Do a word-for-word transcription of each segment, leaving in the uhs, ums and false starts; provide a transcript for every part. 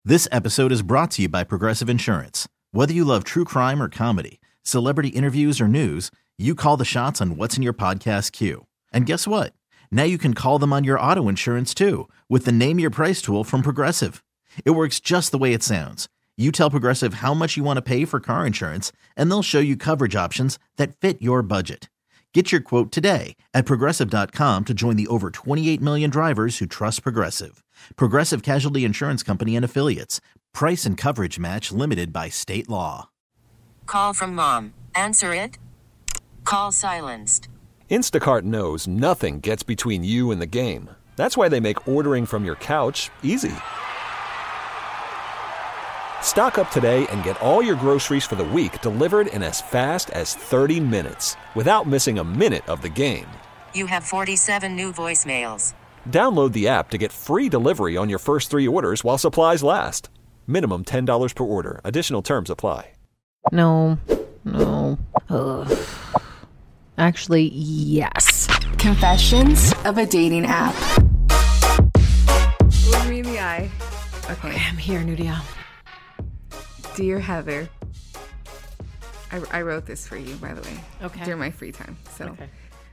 This episode is brought to you by Progressive Insurance. Whether you love true crime or comedy, celebrity interviews or news, you call the shots on what's in your podcast queue. And guess what? Now you can call them on your auto insurance too with the Name Your Price tool from Progressive. It works just the way it sounds. You tell Progressive how much you want to pay for car insurance, and they'll show you coverage options that fit your budget. Get your quote today at Progressive dot com to join the over twenty-eight million drivers who trust Progressive. Progressive Casualty Insurance Company and Affiliates. Price and coverage match limited by state law. Call from mom. Answer it. Call silenced. Instacart knows nothing gets between you and the game. That's why they make ordering from your couch easy. Stock up today and get all your groceries for the week delivered in as fast as thirty minutes without missing a minute of the game. You have forty-seven new voicemails. Download the app to get free delivery on your first three orders while supplies last. Minimum ten dollars per order. Additional terms apply. No. No. Ugh. Actually, yes. Confessions of a dating app. Look me in the eye. Okay. Okay, I'm here, Nudia. Dear Heather, I, I wrote this for you, by the way. Okay. During my free time. So, Okay.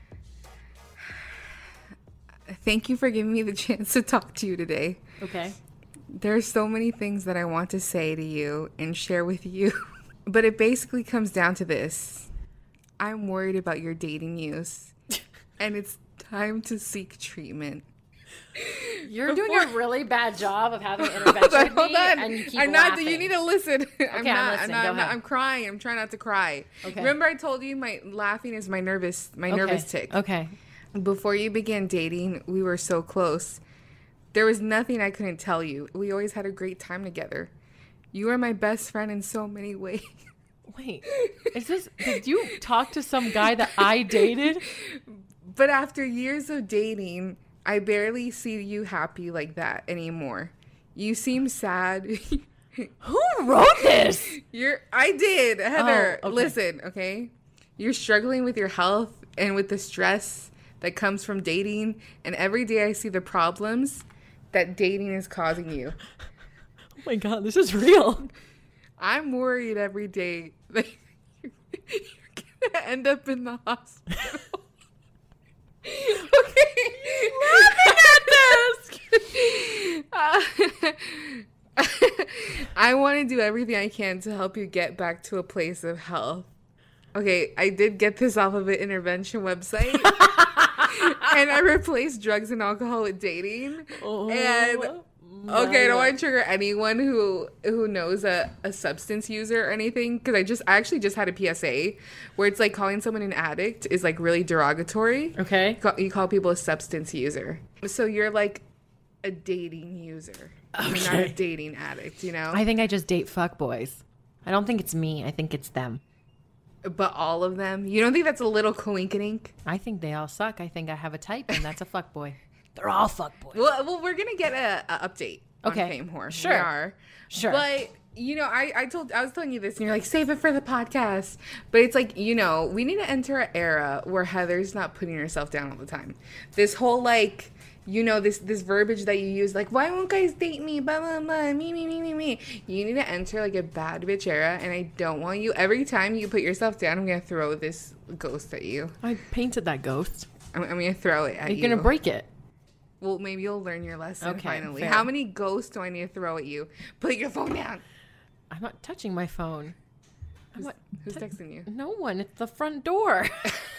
Thank you for giving me the chance to talk to you today. Okay. There are so many things that I want to say to you and share with you, but it basically comes down to this. I'm worried about your dating use, and it's time to seek treatment. You're Before- doing a really bad job of having an intervention Hold with me, on. and you keep I'm not. laughing. You need to listen. I'm I'm not. listening. I'm, not, Go I'm, not ahead. I'm crying. I'm trying not to cry. Okay. Remember, I told you my laughing is my nervous, my Okay. nervous tick. Okay. Before you began dating, we were so close. There was nothing I couldn't tell you. We always had a great time together. You are my best friend in so many ways. Wait, is this? Did you talk to some guy that I dated? But after years of dating, I barely see you happy like that anymore. You seem sad. Who wrote this? You're. I did, Heather. Oh, okay. Listen, okay. You're struggling with your health and with the stress that comes from dating, and every day I see the problems that dating is causing you. Oh my god, this is real. I'm worried every day that you're gonna end up in the hospital. Okay. Laughing at this. Uh, I want to do everything I can to help you get back to a place of health. Okay, I did get this off of an intervention website. And I replaced drugs and alcohol with dating. Oh, and okay, I don't want to trigger anyone who who knows a, a substance user or anything, because I just I actually just had a P S A where it's like calling someone an addict is like really derogatory. Okay. You call, you call people a substance user. So you're like a dating user. You're not a Okay. dating addict, you know? I think I just date fuckboys. I don't think it's me. I think it's them. But all of them? You don't think that's a little coinkydink? I think they all suck. I think I have a type, and that's a fuckboy. They're all fuckboys. Well, well, we're gonna get a, a update Okay. on Fame Whore. Sure. We are. Sure. But you know, I, I told I was telling you this, and you're like, save it for the podcast. But it's like, you know, we need to enter an era where Heather's not putting herself down all the time. This whole like, you know, this this verbiage that you use, like, why won't guys date me? Blah blah blah. Me me me me me. You need to enter like a bad bitch era, and I don't want you. Every time you put yourself down, I'm gonna throw this ghost at you. I painted that ghost. I'm, I'm gonna throw it at You're you. gonna break it. Well, maybe you'll learn your lesson Okay, finally. fair. How many ghosts do I need to throw at you? Put your phone down. I'm not touching my phone. I'm not, Who's texting you? no one. It's the front door.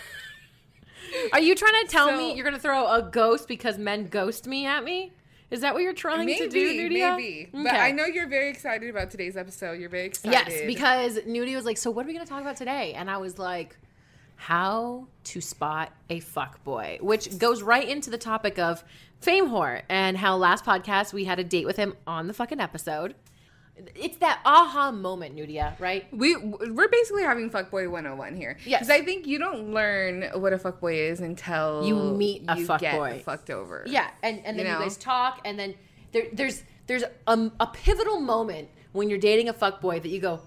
Are you trying to tell So- me you're going to throw a ghost because men ghost me at me? Is that what you're trying Maybe, to do, Nudia? maybe. But Okay. I know you're very excited about today's episode. You're very excited. Yes, because Nudia was like, so what are we going to talk about today? And I was like, how to spot a fuckboy, which goes right into the topic of Fame Whore and how last podcast we had a date with him on the fucking episode. It's that aha moment, Nudia, right? we we're basically having fuckboy one oh one here. Yes. Because I think you don't learn what a fuckboy is until You meet a you fuckboy. get fucked over. Yeah, and, and then You you, know? guys talk, and then there, there's there's a, a pivotal moment when you're dating a fuckboy that you go,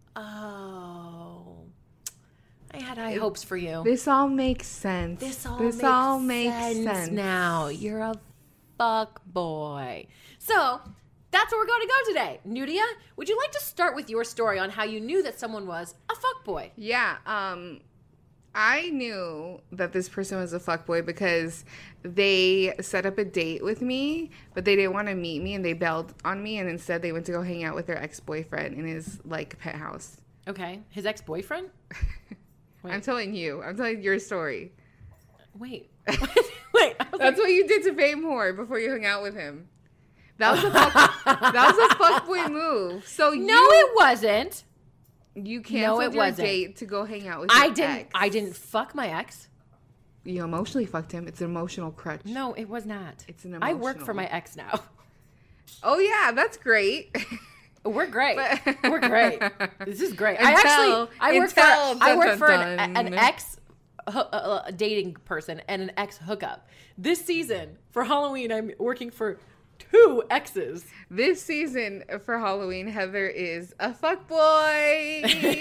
oh, I had high hopes for you. This all makes sense. This all this makes, all makes sense, sense now. You're a fuck boy. So that's where we're going to go today. Nudia, would you like to start with your story on how you knew that someone was a fuckboy? Yeah, um, I knew that this person was a fuckboy because they set up a date with me, but they didn't want to meet me, and they bailed on me, and instead they went to go hang out with their ex-boyfriend in his, like, penthouse. Okay. His ex-boyfriend? I'm telling you. I'm telling your story. Wait. Wait. That's like... what you did to Fame Whore before you hung out with him. That was a fuck, that was a fuckboy move. So you, no, it wasn't. You canceled no, it your wasn't. date to go hang out with your I didn't. ex. I didn't fuck my ex. You emotionally fucked him. It's an emotional crutch. No, it was not. It's an emotional. I work for my ex now. Oh yeah, that's great. We're great. But, We're great. This is great. Until, I actually I work until, for I work dun, for dun, an, dun. an ex uh, dating person and an ex hookup. This season for Halloween, I'm working for two exes. This season for Halloween, Heather is a fuckboy.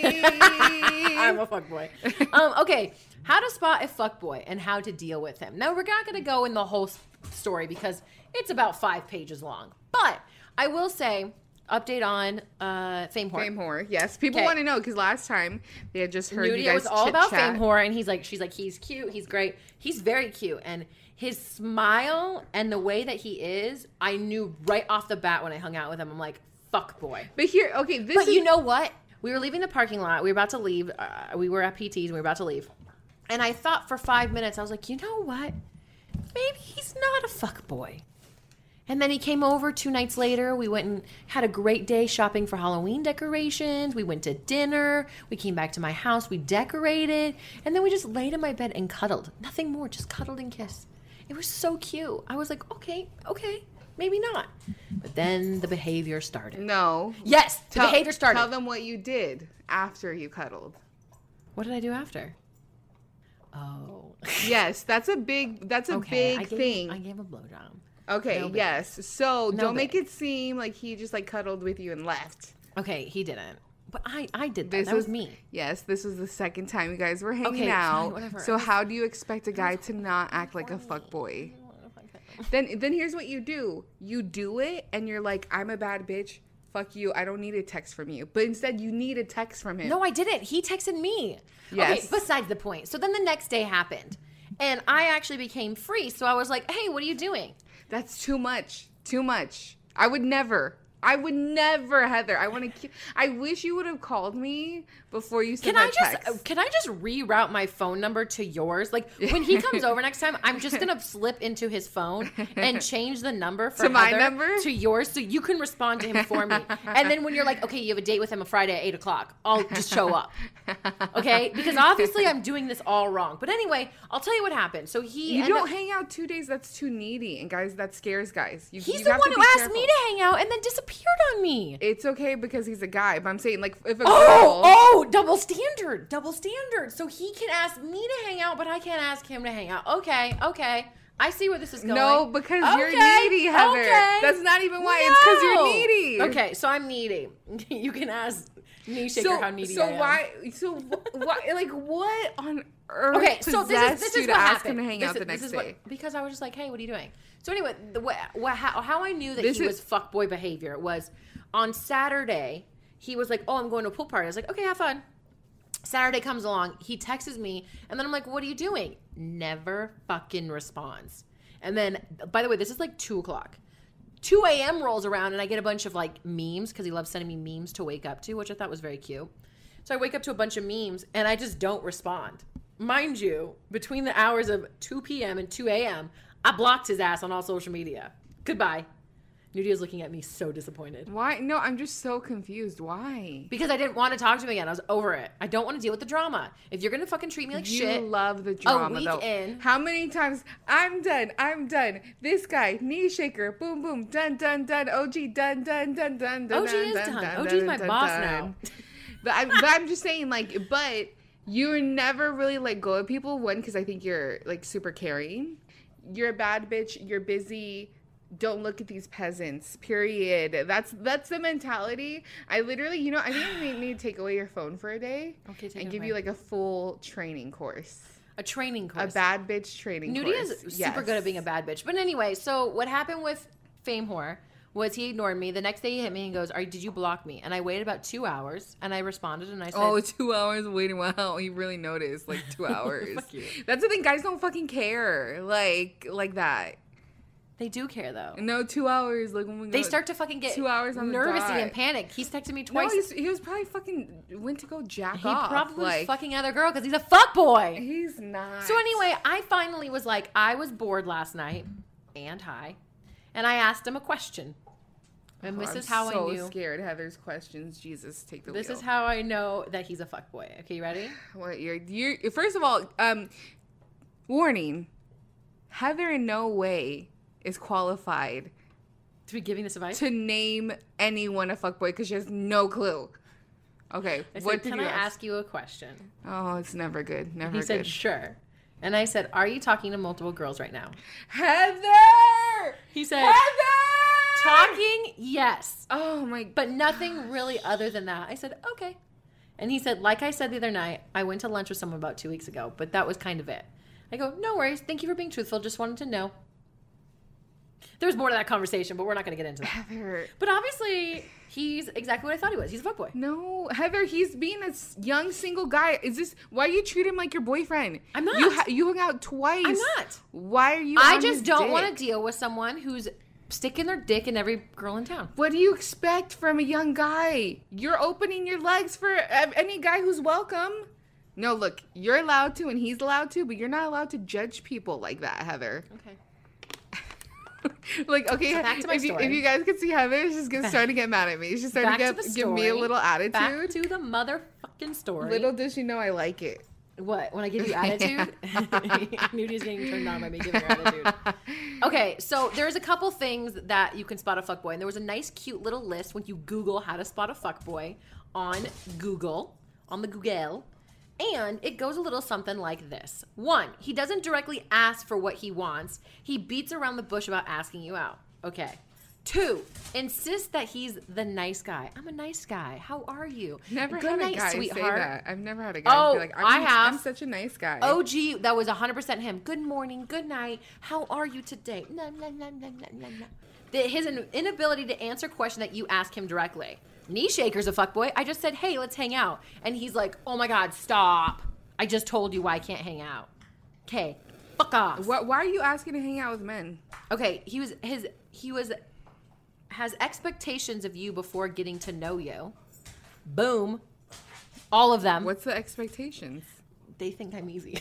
I'm a fuckboy. Um, okay, how to spot a fuckboy and how to deal with him. Now, we're not going to go in the whole story because it's about five pages long. But I will say, update on uh, Fame Whore. Fame Whore, yes. People Okay. want to know because last time they had just heard Nudia you guys was all about chit-chat. Fame Whore, and he's like, she's like, he's cute, he's great, he's very cute, and his smile and the way that he is, I knew right off the bat when I hung out with him. I'm like, fuck boy. But here, okay, this But is... you know what? We were leaving the parking lot. We were about to leave. Uh, we were at P T's and we were about to leave. And I thought for five minutes, I was like, you know what? Maybe he's not a fuck boy. And then he came over two nights later. We went and had a great day shopping for Halloween decorations. We went to dinner. We came back to my house. We decorated. And then we just laid in my bed and cuddled. Nothing more, just cuddled and kissed. It was so cute. I was like, okay, okay, maybe not. But then the behavior started. No. Yes, the Tell, behavior started. Tell them what you did after you cuddled. What did I do after? Oh. Yes, that's a big, that's a Okay, big I gave, thing. I gave a blowjob. Okay, No big. yes. So No don't make big. it seem like he just like cuddled with you and left. Okay, he didn't. But I, I did that. This that was is- me. Yes, this was the second time you guys were hanging Okay, out. fine, whatever. So how do you expect a guy to not act like a fuckboy? Then then here's what you do. You do it and you're like, I'm a bad bitch. Fuck you. I don't need a text from you. But instead you need a text from him. No, I didn't. He texted me. Yes. Okay, besides the point. So then the next day happened. And I actually became free. So I was like, hey, what are you doing? That's too much. Too much. I would never. I would never, Heather. I want to. I wish you would have called me before you sent Can I that just text. can I just reroute my phone number to yours? Like when he comes over next time, I'm just gonna slip into his phone and change the number for To my Heather number? to yours, so you can respond to him for me. And then when you're like, okay, you have a date with him on Friday at eight o'clock, I'll just show up. Okay, because obviously I'm doing this all wrong. But anyway, I'll tell you what happened. So he You ended don't up- hang out two days. That's too needy, and guys, that scares guys. You, He's you the have one to who be asked careful. me to hang out and then disappeared on me. It's okay because he's a guy, but I'm saying like if a Oh, girl. oh, double standard, double standard. So he can ask me to hang out, but I can't ask him to hang out. Okay, okay. I see where this is going. No, because you're Okay, needy, Heather. okay. That's not even why. It's because No. you're needy. Okay, so I'm needy. You can ask me, Shaker, So, how needy so I am. why? So wh- why? Like what on earth? Okay, so this is possessed this you is to what ask happened. him to hang This out is- the this next is day. what- because I was just like, hey, what are you doing? So anyway, the what, what, how, how I knew that This he is- was fuckboy behavior was on Saturday. He was like, oh, I'm going to a pool party. I was like, okay, have fun. Saturday comes along. He texts me, and then I'm like, what are you doing? Never fucking responds. And then, by the way, this is like two o'clock. two a.m. rolls around, and I get a bunch of like memes because he loves sending me memes to wake up to, which I thought was very cute. So I wake up to a bunch of memes, and I just don't respond. Mind you, between the hours of two p.m. and two a.m., I blocked his ass on all social media. Goodbye. Nudia's looking at me so disappointed. Why? No, I'm just so confused. Why? Because I didn't want to talk to him again. I was over it. I don't want to deal with the drama. If you're going to fucking treat me like You shit. love the drama, week though. in. How many times? I'm done. I'm done. This guy, knee shaker, boom, boom, done, done, done. O G, done, done, done, done, done. O G is done. O G's my boss now. But, I, but I'm just saying, like, but you never really let go of people. One, because I think you're like super caring. You're a bad bitch. You're busy. Don't look at these peasants. Period. That's that's the mentality. I literally, you know, I think I need to take away your phone for a day Okay, take and it give away. you like a full training course. A training course. A bad bitch training Nudie course. is super Yes. good at being a bad bitch. But anyway, so what happened with Fame Whore was he ignored me. The next day he hit me and goes, "Are did you block me?" And I waited about two hours and I responded and I said, "Oh, two hours waiting. Wow, he really noticed. Like two hours. Fuck you. That's the thing. Guys don't fucking care like like that. They do care though. No, two hours. Like when we go, They start to fucking get two hours on the nervous dot. and panic. He's texted me No, twice. he's, he was probably fucking went to go jack he off. probably like, was fucking other girl because he's a fuckboy. He's not. So anyway, I finally was like, I was bored last night and high, and I asked him a question. And this I'm is how so I knew. scared. Heather's questions. Jesus, take the This wheel. is how I know that he's a fuckboy. Okay, you ready? What you're you first of all, um, warning. Heather in no way is qualified To be giving this advice? to name anyone a fuckboy because she has no clue. Okay, I said, what did can you I ask? ask you a question? Oh, it's never good. Never He good. said, sure. And I said, are you talking to multiple girls right now? Heather. He said, Heather. talking, yes. Oh my. But nothing really other than that. I said, okay. And he said, like I said the other night, I went to lunch with someone about two weeks ago, but that was kind of it. I go, no worries. Thank you for being truthful. Just wanted to know. There was more to that conversation, but we're not going to get into that. Heather. But obviously, he's exactly what I thought he was. He's a fuckboy. No, Heather, he's being a s- young single guy. Is this why you treat him like your boyfriend? I'm not. You ha- you hung out twice. I'm not. Why are you? I on just his don't dick? want to deal with someone who's sticking their dick in every girl in town. What do you expect from a young guy? You're opening your legs for uh, any guy who's welcome. No, look, you're allowed to and he's allowed to, but you're not allowed to judge people like that, Heather. Okay. Like, okay, So back to my if, you, story. if you guys could see Heather, she's just starting to get mad at me. She's starting Back to to get, the give me a story. little attitude. Back to the motherfucking story. Little does she know I like it. What? When I give you attitude? Nudi's getting turned on by me giving her attitude. Okay, so there's a couple things that you can spot a fuckboy. And there was a nice, cute little list when you Google how to spot a fuckboy on Google, on the Google. And it goes a little something like this. One, he doesn't directly ask for what he wants. He beats around the bush about asking you out. Okay. Two, insist that he's the nice guy. I'm a nice guy. How are you? Never Good had night, a guy sweetheart. say that. I've never had a guy Oh, be like, I'm, I have. I'm such a nice guy. O G, that was one hundred percent him. Good morning, good night. How are you today? Nah, nah, nah, nah, nah, nah, nah. The, his in- inability to answer a question that you ask him directly. Knee shaker's a fuckboy. I just said, hey, let's hang out. And he's like, oh my God, stop. I just told you why I can't hang out. Okay, fuck off. What, why are you asking to hang out with men? Okay, he was, his, he was, has expectations of you before getting to know you. Boom. All of them. What's the expectations? They think I'm easy.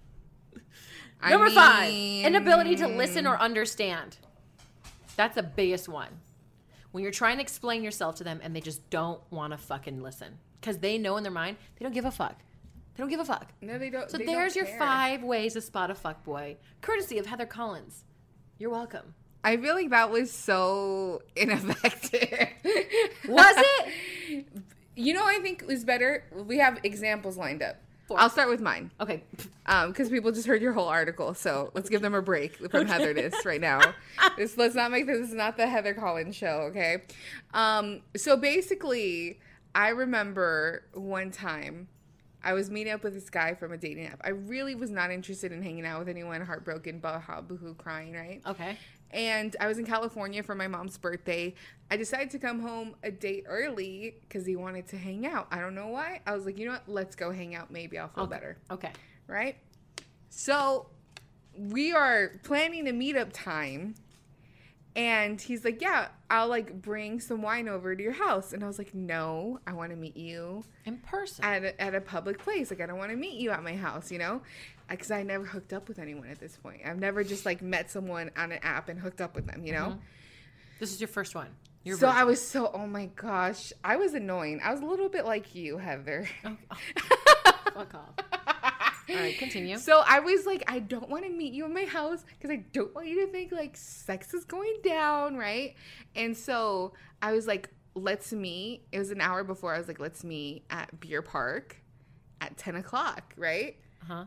I Number mean- five, inability to listen or understand. That's the biggest one. When you're trying to explain yourself to them and they just don't want to fucking listen. Because they know in their mind, they don't give a fuck. They don't give a fuck. No, they don't. So they there's don't your care. five ways to spot a fuckboy. Courtesy of Heather Collins. You're welcome. I feel like that was so ineffective. Was it? You know, I think it was better. We have examples lined up. Four. I'll start with mine. Okay. Um, because people just heard your whole article, so let's give them a break from Heatherness right now. This let's not make this, this is not the Heather Collins show, okay? Um, so basically, I remember one time I was meeting up with this guy from a dating app. I really was not interested in hanging out with anyone, heartbroken, baha, boohoo, crying, right? Okay. And I was in California for my mom's birthday. I decided to come home a day early because he wanted to hang out. I don't know why. I was like, you know what? Let's go hang out. Maybe I'll feel Okay. better. Okay. Right? So we are planning a meetup time. And he's like, yeah, I'll like bring some wine over to your house. And I was like, no, I want to meet you In person. at a, at a public place. Like, I don't want to meet you at my house, you know? Because I never hooked up with anyone at this point. I've never just like met someone on an app and hooked up with them, you know? Mm-hmm. This is your first one. Your So version. I was so, oh my gosh, I was annoying. I was a little bit like you, Heather. Oh, oh. Fuck off. All right, continue. So I was like, I don't want to meet you in my house because I don't want you to think like sex is going down, right? And so I was like, let's meet. It was an hour before. I was like, let's meet at Beer Park at ten o'clock, right? Uh-huh.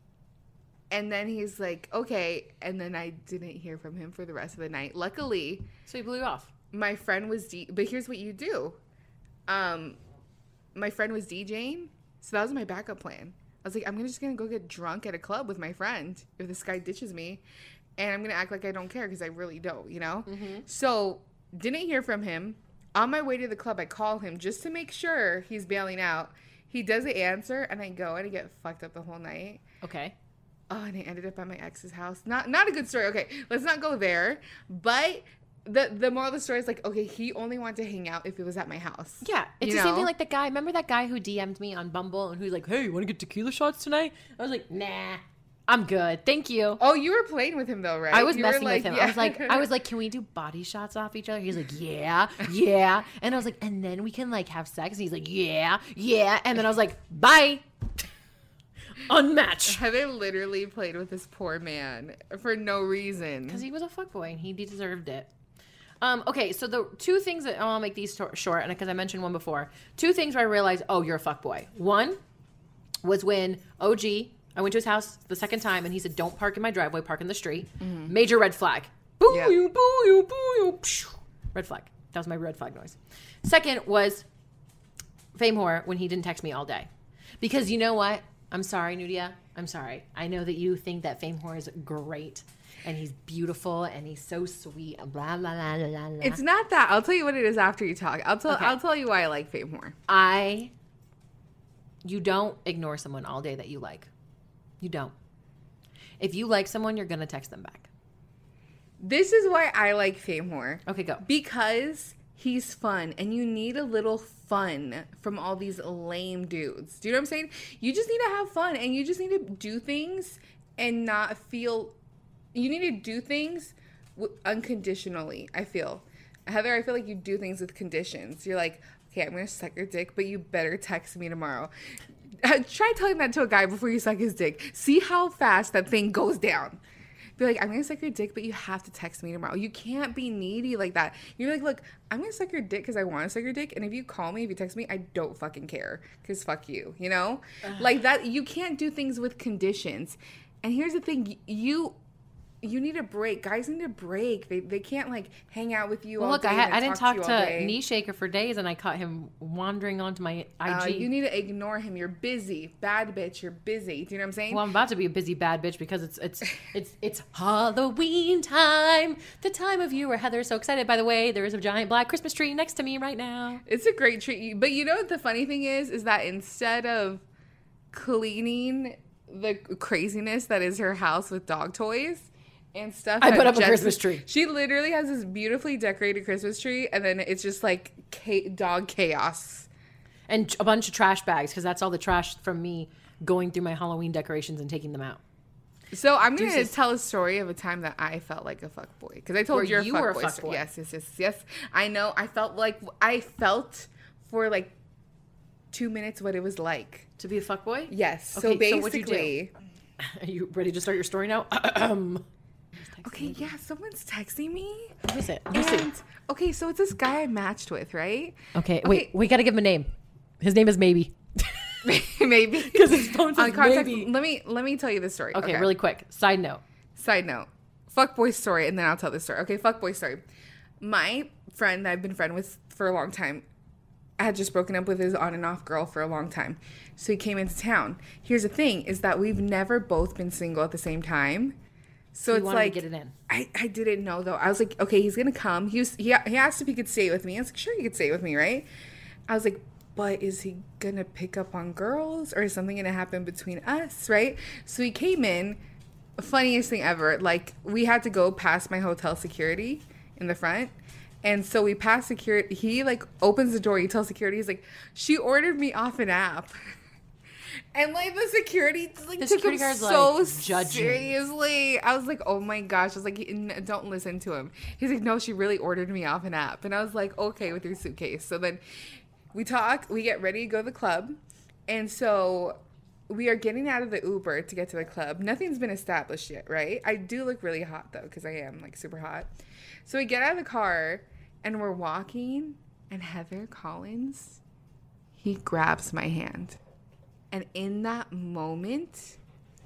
And then he's like, okay. And then I didn't hear from him for the rest of the night. Luckily, So he blew you off. my friend was D. But here's what you do. Um, my friend was DJing, so that was my backup plan. I was like, I'm just gonna go get drunk at a club with my friend if this guy ditches me, and I'm gonna act like I don't care because I really don't, you know. Mm-hmm. So Didn't hear from him. On my way to the club, I call him just to make sure he's bailing out. He doesn't answer, and I go and I get fucked up the whole night. Okay. Oh, and I ended up at my ex's house. Not not a good story. Okay, let's not go there. But the the moral of the story is like, okay, he only wanted to hang out if it was at my house. Yeah, it's You the same know? thing like the guy. Remember that guy who D M'd me on Bumble and who's like, "Hey, you want to get tequila shots tonight?" I was like, "Nah, I'm good, thank you." Oh, you were playing with him though, right? I was You were messing like, with him. yeah. I was like, I was like, "Can we do body shots off each other?" He's like, "Yeah, yeah," and I was like, "And then we can like have sex." And he's like, "Yeah, yeah," and then I was like, "Bye." Unmatched. Heather literally played with this poor man for no reason. Because he was a fuckboy and he deserved it. Um, okay, so the two things that I'll make these to- short, and because I mentioned one before, two things where I realized, oh, you're a fuckboy. One was when O G, I went to his house the second time, and he said, "Don't park in my driveway, park in the street." Mm-hmm. Major red flag. Boo Yeah. you, boo you, boo you. Pshh. Red flag. That was my red flag noise. Second was Fame Whore when he didn't text me all day. Because you know what? I'm sorry, Nudia. I'm sorry. I know that you think that Fame Whore is great and he's beautiful and he's so sweet. Blah, blah, blah, blah, blah. It's not that. I'll tell you what it is after you talk. I'll tell. Okay. I'll tell you why I like Fame more. I, you don't ignore someone all day that you like. You don't. If you like someone, you're going to text them back. This is why I like Fame more. Okay, go. Because he's fun, and you need a little fun from all these lame dudes. Do you know what I'm saying? You just need to have fun, and you just need to do things and not feel. You need to do things w- unconditionally. I feel, Heather. I feel like you do things with conditions. You're like, okay, I'm gonna suck your dick, but you better text me tomorrow. Uh, Try telling that to a guy before you suck his dick. See how fast that thing goes down. Be like, I'm gonna suck your dick, but you have to text me tomorrow. You can't be needy like that. You're like, look, I'm gonna suck your dick because I want to suck your dick, and if you call me, if you text me, I don't fucking care because fuck you, you know? Like that. You can't do things with conditions. And here's the thing, you you need a break. Guys need a break. They they can't like hang out with you Well, all look, day I, had, and I didn't talk talk to, you all to day. Knee Shaker for days, and I caught him wandering onto my I G. Uh, you need to ignore him. You're busy, bad bitch. You're busy. Do you know what I'm saying? Well, I'm about to be a busy bad bitch because it's it's it's it's Halloween time, the time of year where Heather's so excited. By the way, there is a giant black Christmas tree next to me right now. It's a great treat. But you know what the funny thing is? Is that instead of cleaning the craziness that is her house with dog toys and stuff, I that put up a Jess- Christmas tree. She literally has this beautifully decorated Christmas tree, and then it's just like cha- dog chaos. And a bunch of trash bags because that's all the trash from me going through my Halloween decorations and taking them out. So I'm going to Deuces. tell a story of a time that I felt like a fuck boy. Because I told Where you you're you a were a fuck fuck boy. boy. Yes, yes, yes, yes. I know. I felt like, I felt for like two minutes what it was like. To be a fuckboy? Yes. Okay, so so what'd you do? basically... Are you ready to start your story now? Okay, yeah, someone's texting me. Who is it? You see. And, okay, so it's this guy I matched with, right? Okay, wait. We got to give him a name. His name is Maybe. Maybe. Because his phone says On contact, Maybe. let me let me tell you the story. Okay, really quick. Side note. Side note. Fuckboy story, and then I'll tell the story. Okay, fuckboy story. My friend that I've been friend with for a long time, I had just broken up with his on and off girl for a long time. So he came into town. Here's the thing, is that we've never both been single at the same time. So You it's wanted to like, get it in. I, I didn't know though. I was like, okay, he's gonna come. He was he, he asked if he could stay with me. I was like, sure, he could stay with me, right? I was like, but is he gonna pick up on girls, or is something gonna happen between us, right? So he came in, funniest thing ever. Like, we had to go past my hotel security in the front. And so we passed security. He like opens the door. He tells security, he's like, she ordered me off an app. And like the security like The took security him guard's, so like, judging. seriously. I was like, oh my gosh. I was like, "N- don't listen to him. He's like, no, she really ordered me off an app. And I was like, okay, with your suitcase. So then we talk, we get ready to go to the club. And so we are getting out of the Uber to get to the club. Nothing's been established yet, right? I do look really hot though, because I am like super hot. So we get out of the car and we're walking, and Heather Collins, he grabs my hand. And in that moment,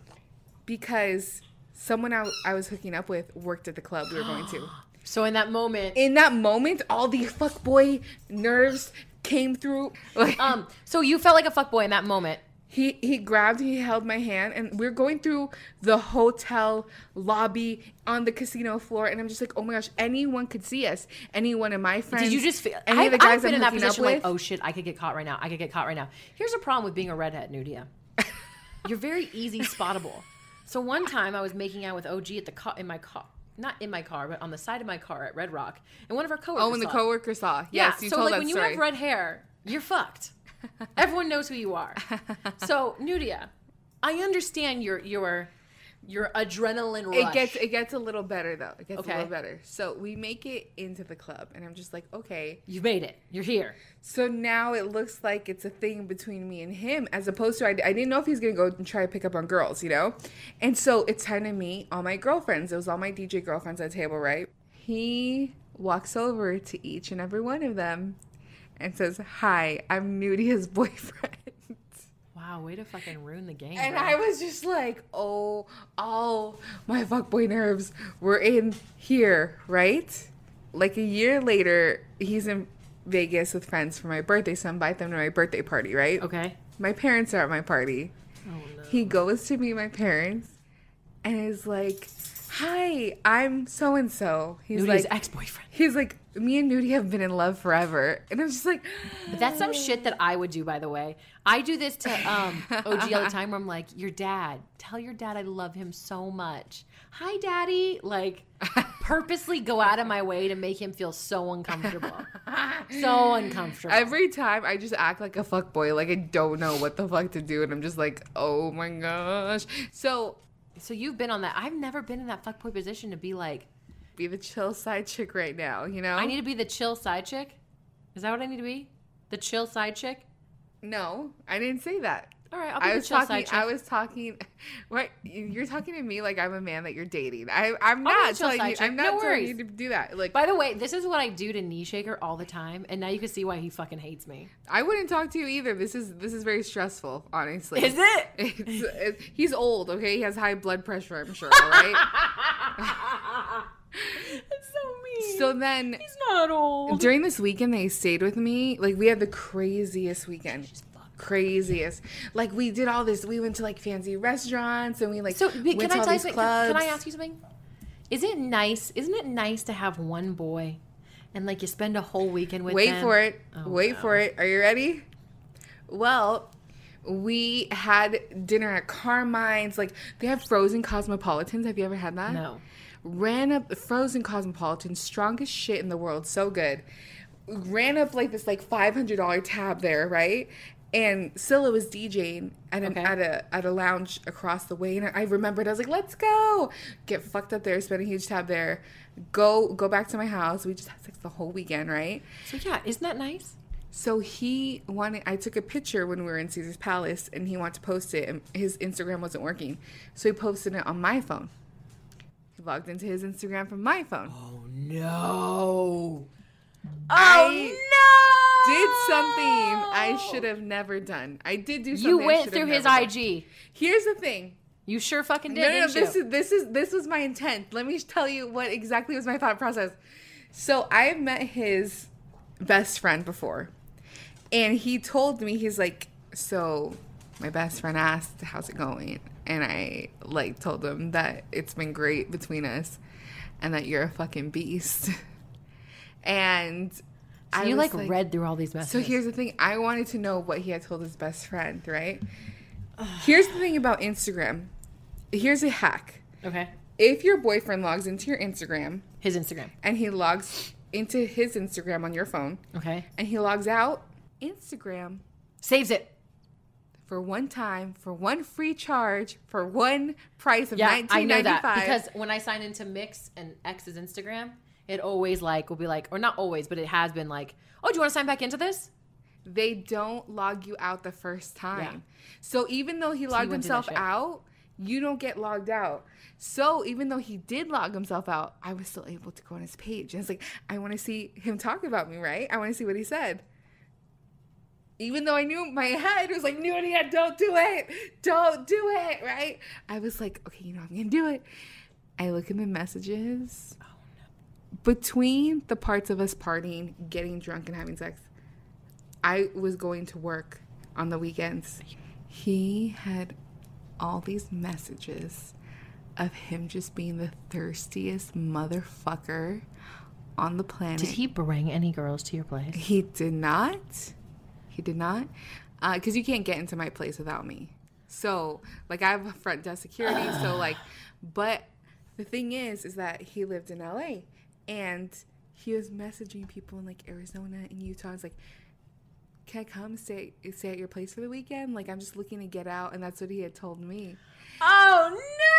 because someone I, I was hooking up with worked at the club we were going to. So in that moment, In that moment, all the fuckboy nerves came through. Like, um, so you felt like a fuckboy in that moment. He he grabbed, he held my hand, and we're going through the hotel lobby on the casino floor, and I'm just like, oh my gosh, anyone could see us. Any one of my friends. Did you just feel? Any I've, of the guys I've been I'm in that hooking up position like, with? oh shit, I could get caught right now. I could get caught right now. Here's a problem with being a redhead, Nudia. You're very easy spottable. So one time I was making out with O G at the car in my car. Not in my car, but on the side of my car at Red Rock. And one of our coworkers Oh, and the saw. coworker saw. Yeah, Yes, you so told like that when you story. have red hair, you're fucked. Everyone knows who you are. So, Nudia, I understand your your your adrenaline rush. It gets it gets a little better though. It gets Okay. a little better. So we make it into the club, and I'm just like, okay. You've made it. You're here. So now it looks like it's a thing between me and him, as opposed to I, I didn't know if he's gonna go and try to pick up on girls, you know. And so it's time to meet all my girlfriends. It was all my D J girlfriends at the table, right? He walks over to each and every one of them and says, "Hi, I'm Nudia's boyfriend." Wow, way to fucking ruin the game. And bro. I was just like, oh, all my fuckboy nerves were in here, right? Like a year later, he's in Vegas with friends for my birthday, so I invite them to my birthday party, right? Okay. My parents are at my party. Oh no. He goes to meet my parents and is like, hi, I'm so-and-so. He's Nudia's like, ex-boyfriend. he's like, me and Nudie have been in love forever. And I'm just like, But that's some shit that I would do, by the way. I do this to um, O G all the time where I'm like, your dad, tell your dad I love him so much. Hi, daddy. Like, purposely go out of my way to make him feel so uncomfortable. So uncomfortable. every time I just act like a fuckboy, like I don't know what the fuck to do. And I'm just like, oh my gosh. So So you've been on that. I've never been in that fuckboy position to be like, be the chill side chick right now, you know? I need to be the chill side chick? Is that what I need to be? The chill side chick? No, I didn't say that. All right, I'll be I the was chill talking. side chick. I was talking. What you're talking to me like I'm a man that you're dating. I I'm I'll be not the chill telling side you. chick. I'm No not telling worries. you to do that. Like By the way, this is what I do to Knee Shaker all the time, and now you can see why he fucking hates me. I wouldn't talk to you either. This is this is very stressful, honestly. Is it? It's, it's, he's old. Okay, he has high blood pressure. I'm sure. All right. It's so mean. So then He's not old. during this weekend, they stayed with me. Like we had the craziest weekend. Craziest. Like we did all this. We went to like fancy restaurants and we like So went can to I all tell you these something? clubs. Can I ask you something? Is it nice? Isn't it nice to have one boy, and like you spend a whole weekend with Wait them? for it. Oh, Wait no. for it. Are you ready? Well, we had dinner at Carmine's. Like they have frozen cosmopolitans. Have you ever had that? No. Ran up frozen cosmopolitan, strongest shit in the world, so good. Ran up like this like five hundred dollar tab there, right? And Scylla was DJing at an, Okay. at a at a lounge across the way, and I remembered I was like, "Let's go!" Get fucked up there, spend a huge tab there. Go go back to my house. We just had sex the whole weekend, right? So yeah, isn't that nice? So he wanted. I took a picture when we were in Caesar's Palace, and he wanted to post it, and his Instagram wasn't working, so he posted it on my phone. He logged into his Instagram from my phone. Oh no! I no! Did something I should have never done. I did do something. You I went should have through his never I done. G. Here's the thing. You sure fucking did, No, no, no. didn't This you? is this is this was my intent. Let me tell you what exactly was my thought process. So I've met his best friend before, and he told me, he's like, so my best friend asked, "How's it going?" And I like told him that it's been great between us, and that you're a fucking beast. And So I you was like, read through all these messages. So here's the thing. I wanted to know what he had told his best friend, right? Here's the thing about Instagram. Here's a hack. Okay. If your boyfriend logs into your Instagram His Instagram. and he logs into his Instagram on your phone Okay. and he logs out, Instagram Saves it. for one time, for one free charge, for one price of Yeah, I nineteen know ninety-five. that because when I sign into Mix and X's Instagram, it always like will be like, or not always, but it has been like, oh, do you want to sign back into this? they don't log you out the first time. Yeah. So even though he logged went through that himself shit. out, you don't get logged out. So even though he did log himself out, I was still able to go on his page. And it's like, I want to see him talk about me, right? I want to see what he said. Even though I knew my head was like, Nudia, don't do it. Don't do it, right? I was like, okay, you know, I'm going to do it. I look in the messages. Oh, no. Between the parts of us partying, getting drunk, and having sex, I was going to work on the weekends. He had all these messages of him just being the thirstiest motherfucker on the planet. Did he bring any girls to your place? He did not. He did not. Because uh, you can't get into my place without me. So, like, I have front desk security. so, like, but the thing is, is that he lived in L A. And he was messaging people in, like, Arizona and Utah. I was like, can I come stay, stay at your place for the weekend? Like, I'm just looking to get out. And that's what he had told me. Oh,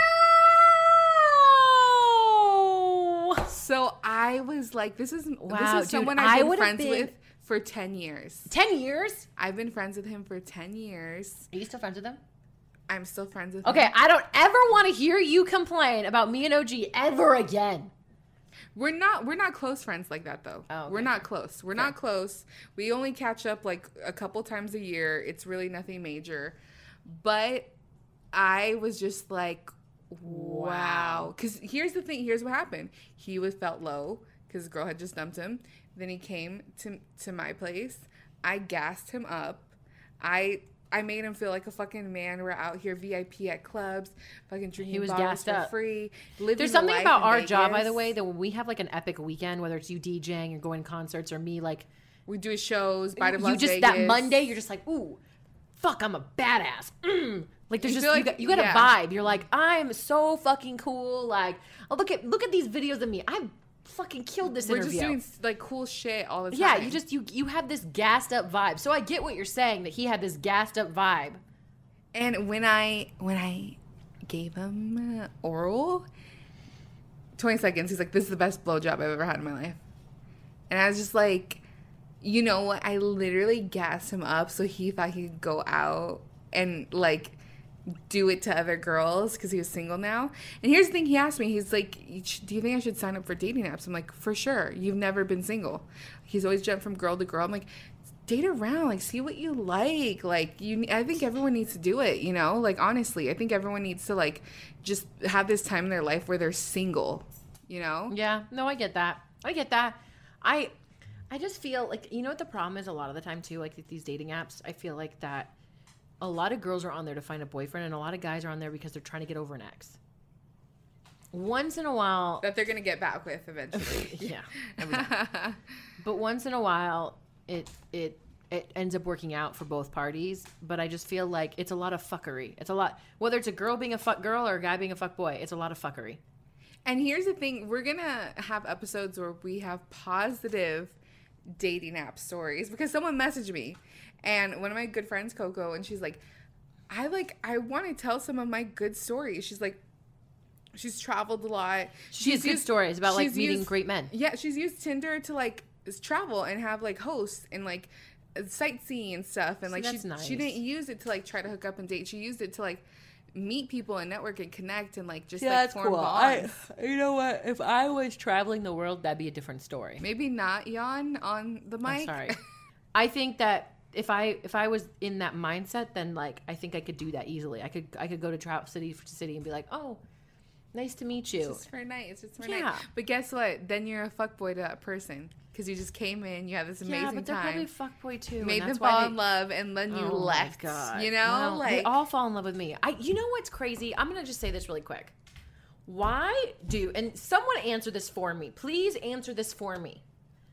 no! So, I was like, this is, wow, this is someone dude, I've been I friends been... with for ten years. ten years? I've been friends with him for ten years. Are you still friends with him? I'm still friends with okay, him. Okay, I don't ever want to hear you complain about me and O G ever again. We're not we're not close friends like that though. Oh, okay. We're not close. We're okay. not close. We only catch up like a couple times a year. It's really nothing major. But I was just like, wow. Because here's the thing. Here's what happened. He was felt low because the girl had just dumped him. Then he came to to my place. I gassed him up. I I made him feel like a fucking man. We're out here V I P at clubs, fucking drinking he was bottles gassed for up. free. There's something about our Vegas. job, by the way, that when we have like an epic weekend, whether it's you DJing or going to concerts or me, like we do shows, Bite of you Las just Vegas. That Monday, you're just like, ooh, fuck, I'm a badass. Mm. Like there's you just like, you got, you got yeah. a vibe. You're like, I'm so fucking cool. Like, oh, look at look at these videos of me. I'm fucking killed this We're interview. We're just doing like cool shit all the time. Yeah, you just you you have this gassed up vibe. So I get what you're saying, that he had this gassed up vibe. And when I when I gave him oral, twenty seconds, he's like, "This is the best blowjob I've ever had in my life." And I was just like, you know what? I literally gassed him up so he thought he could go out and like do it to other girls because he was single now. And here's the thing, he asked me, he's like, do you think I should sign up for dating apps? I'm like, for sure. You've never been single. He's always jumped from girl to girl. I'm like, date around, like, see what you like. Like, you, I think everyone needs to do it, you know? Like, honestly, I think everyone needs to, like, just have this time in their life where they're single, you know? Yeah, no, I get that. I get that. I, I just feel like, you know what the problem is a lot of the time, too? Like, these dating apps, I feel like that a lot of girls are on there to find a boyfriend, and a lot of guys are on there because they're trying to get over an ex. Once in a while... That they're going to get back with eventually. Yeah. But once in a while, it it it ends up working out for both parties. But I just feel like it's a lot of fuckery. It's a lot... Whether it's a girl being a fuck girl or a guy being a fuck boy, it's a lot of fuckery. And here's the thing. We're going to have episodes where we have positive dating app stories. Because someone messaged me. And one of my good friends, Coco, and she's like, I like, I want to tell some of my good stories. She's like, she's traveled a lot. She has good stories about like meeting used, great men. Yeah, she's used Tinder to like travel and have like hosts and like sightseeing and stuff. And like, See, she nice. she didn't use it to like try to hook up and date. She used it to like meet people and network and connect and like just yeah, like form cool. bonds. I, you know what? If I was traveling the world, that'd be a different story. Maybe not, Jan, on the mic. I'm sorry. I think that. If I if I was in that mindset, then like I think I could do that easily. I could I could go to travel city to city and be like, oh, nice to meet you. It's just for a night. It's just for a yeah. night. But guess what? Then you're a fuckboy to that person because you just came in. You had this amazing time. Yeah, but they're time. probably fuckboy too. Made and them that's fall why in love, and then you oh left. My God. You know, well, like they all fall in love with me. I. You know what's crazy? I'm gonna just say this really quick. Why do and someone answer this for me? Please answer this for me.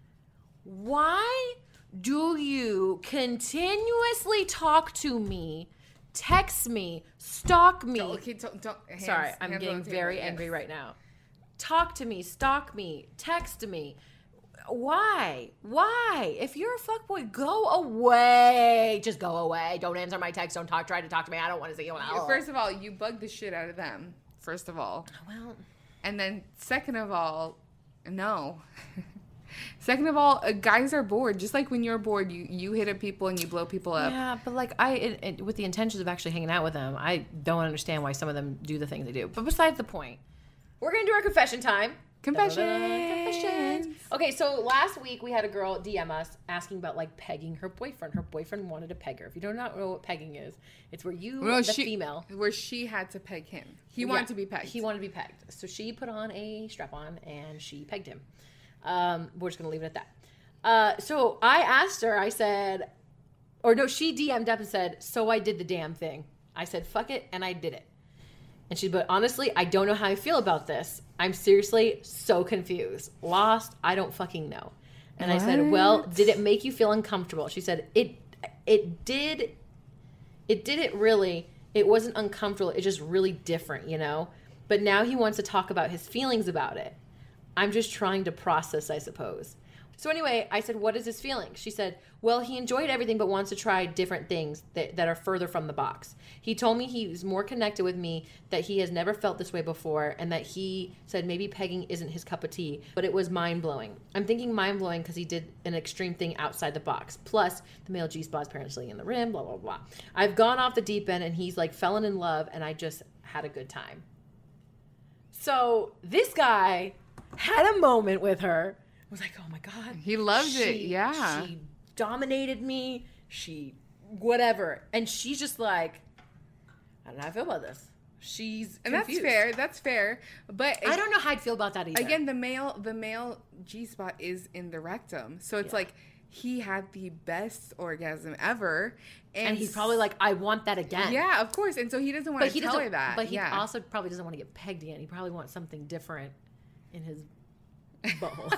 Why do you continuously talk to me, text me, stalk me? Don't, okay, don't, don't, hands, Sorry, I'm hands getting very yes. angry right now. Talk to me, stalk me, text me. Why? Why? If you're a fuckboy, go away. Just go away. Don't answer my text. Don't talk. Try to talk to me. I don't want to see you. First of all, you bug the shit out of them. First of all. Well. And then second of all, no. Second of all, uh, guys are bored. Just like when you're bored, you, you hit up people and you blow people up. Yeah, but like I, it, it, with the intentions of actually hanging out with them, I don't understand why some of them do the things they do. But besides the point, we're gonna do our confession time. Confessions. Confessions. Okay, so last week we had a girl D M us asking about like pegging her boyfriend. Her boyfriend wanted to peg her. If you do not know what pegging is, it's where you, well, the she, female, where she had to peg him. He yeah, wanted to be pegged. He wanted to be pegged. So she put on a strap on and she pegged him. Um, we're just gonna leave it at that. Uh, so I asked her. I said, or no, she D M'd up and said, so I did the damn thing. I said, fuck it, and I did it. And she, but honestly, I don't know how I feel about this. I'm seriously so confused. Lost, I don't fucking know. And what? I said, well, did it make you feel uncomfortable? She said, it it did, it didn't really, it wasn't uncomfortable. It's just really different, you know? But now he wants to talk about his feelings about it. I'm just trying to process, I suppose. So anyway, I said, what is his feeling? She said, well, he enjoyed everything but wants to try different things that, that are further from the box. He told me he was more connected with me, that he has never felt this way before, and that he said maybe pegging isn't his cup of tea, but it was mind-blowing. I'm thinking mind-blowing because he did an extreme thing outside the box. Plus, the male G-spot's apparently in the rim, blah, blah, blah. I've gone off the deep end, and he's like fallen in love, and I just had a good time. So this guy had a moment with her. Was like, oh my God. He loved she, it, yeah. She dominated me. She, whatever. And she's just like, I don't know how I feel about this. She's And confused. that's fair, that's fair. But I don't know how I'd feel about that either. Again, the male the male G-spot is in the rectum. So it's Yeah. like, he had the best orgasm ever. And, and he's probably like, I want that again. Yeah, of course. And so he doesn't want But to he tell doesn't, her that. But he yeah. also probably doesn't want to get pegged again. He probably wants something different in his butthole.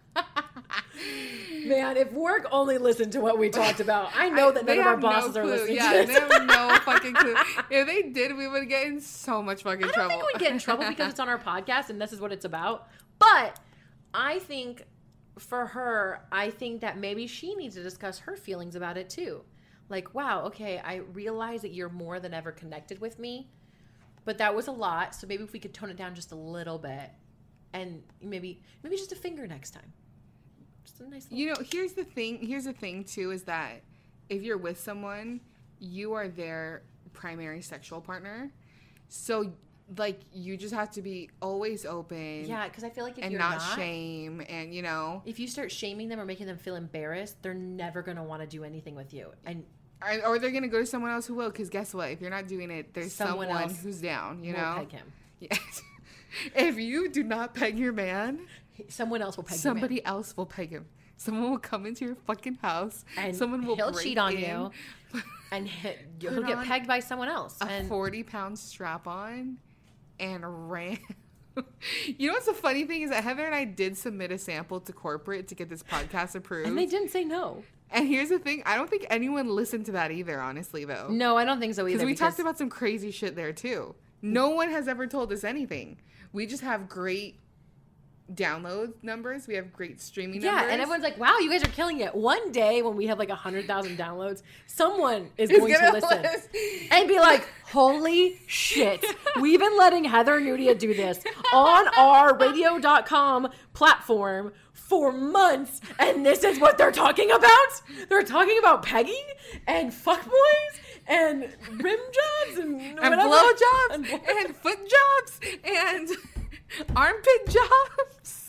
Man, if work only listened to what we talked about, I know that none They of our have no bosses are clue. listening yeah, to this. they have no fucking clue. If they did, we would get in so much fucking I don't trouble. think we'd get in trouble because it's on our podcast and this is what it's about. But I think for her, I think that maybe she needs to discuss her feelings about it too. Like, wow, okay, I realize that you're more than ever connected with me, but that was a lot. So maybe if we could tone it down just a little bit, and maybe maybe just a finger next time. Just a nice little... You know, here's the thing. Here's the thing too, is that if you're with someone, you are their primary sexual partner. So, like, you just have to be always open. Yeah, because I feel like if and you're not, not shame, and you know, if you start shaming them or making them feel embarrassed, they're never gonna want to do anything with you. And or, or they're gonna go to someone else who will. Because guess what? If you're not doing it, there's Someone someone, else who's down. You will know, peg him. Yes. If you do not peg your man, Someone else will peg somebody you. else will peg him. Someone will come into your fucking house, And someone will he'll break cheat on in, you, and hit, he'll put get on pegged by someone else. a And forty pound strap on, and ran. You know what's the funny thing is that Heather and I did submit a sample to corporate to get this podcast approved. and they didn't say no. And here's the thing, I don't think anyone listened to that either, honestly, though. No, I don't think so either. Because we because talked about some crazy shit there, too. No one has ever told us anything. We just have great download numbers. We have great streaming yeah, numbers. and everyone's like, "Wow, you guys are killing it." One day when we have like a hundred thousand downloads, someone is It's going to gonna listen list- and be like, "Holy shit! We've been letting Heather and Nudia do this on our radio dot com platform for months, and this is what they're talking about. They're talking about pegging and fuckboys and rim jobs and and whatever. blow jobs And and, blow- foot jobs and armpit jobs.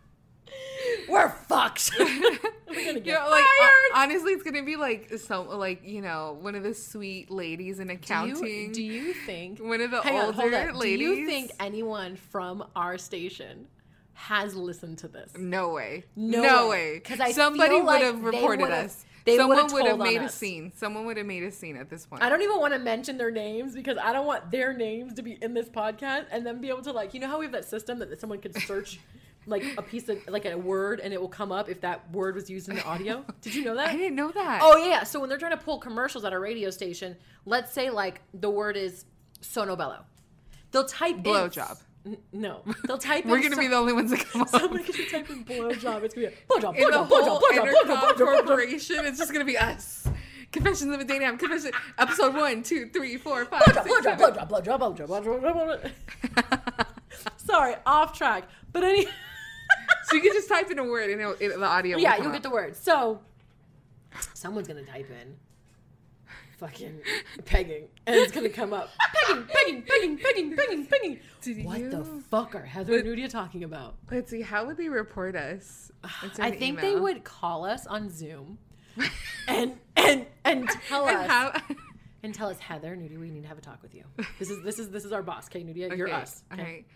We're fucked." We're gonna You get know, like fired. hon- honestly, it's gonna be like some like you know one of the sweet ladies in Do accounting. you, do you think One of the hang on, hold older on. Do you ladies. think anyone from our station has listened to this? No way. No No, way. way. 'Cause I Somebody feel would like have they reported would've- us. they Someone would've would have told on made a us. scene. Someone would have made a scene at this point. I don't even want to mention their names because I don't want their names to be in this podcast and then be able to, like, you know how we have that system that someone could search like a piece of like a word and it will come up if that word was used in the audio? Did you know that? I didn't know that. Oh yeah. So when they're trying to pull commercials at a radio station, let's say like the word is sonobello, they'll type in Blowjob. N- No, they'll type in. We're gonna so- be the only ones that come up. Somebody can type in blowjob. It's gonna be a blowjob, In the blowjob, whole blowjob, blowjob, blowjob, Intercom blowjob, blowjob. corporation, it's just gonna be us. Confessions of a Dating App. Confession. Episode one, two, three, four, five, Blowjob, six, blowjob, seven. blowjob, blowjob, blowjob, blowjob, blowjob. Sorry, off track. But any. So you can just type in a word and it'll, it, the audio. will Yeah, come you'll up. get the word. So someone's gonna type in fucking pegging, and it's gonna come up pegging, pegging, pegging, pegging, pegging, pegging. Did What you- the fuck are Heather and Nudia talking about? Let's see. How would they report us? It's I an think email. they would call us on Zoom and and and tell us And how- and tell us, Heather, Nudia, we need to have a talk with you. This is this is this is our boss, okay, Nudia, you're Okay, us. Okay? Okay.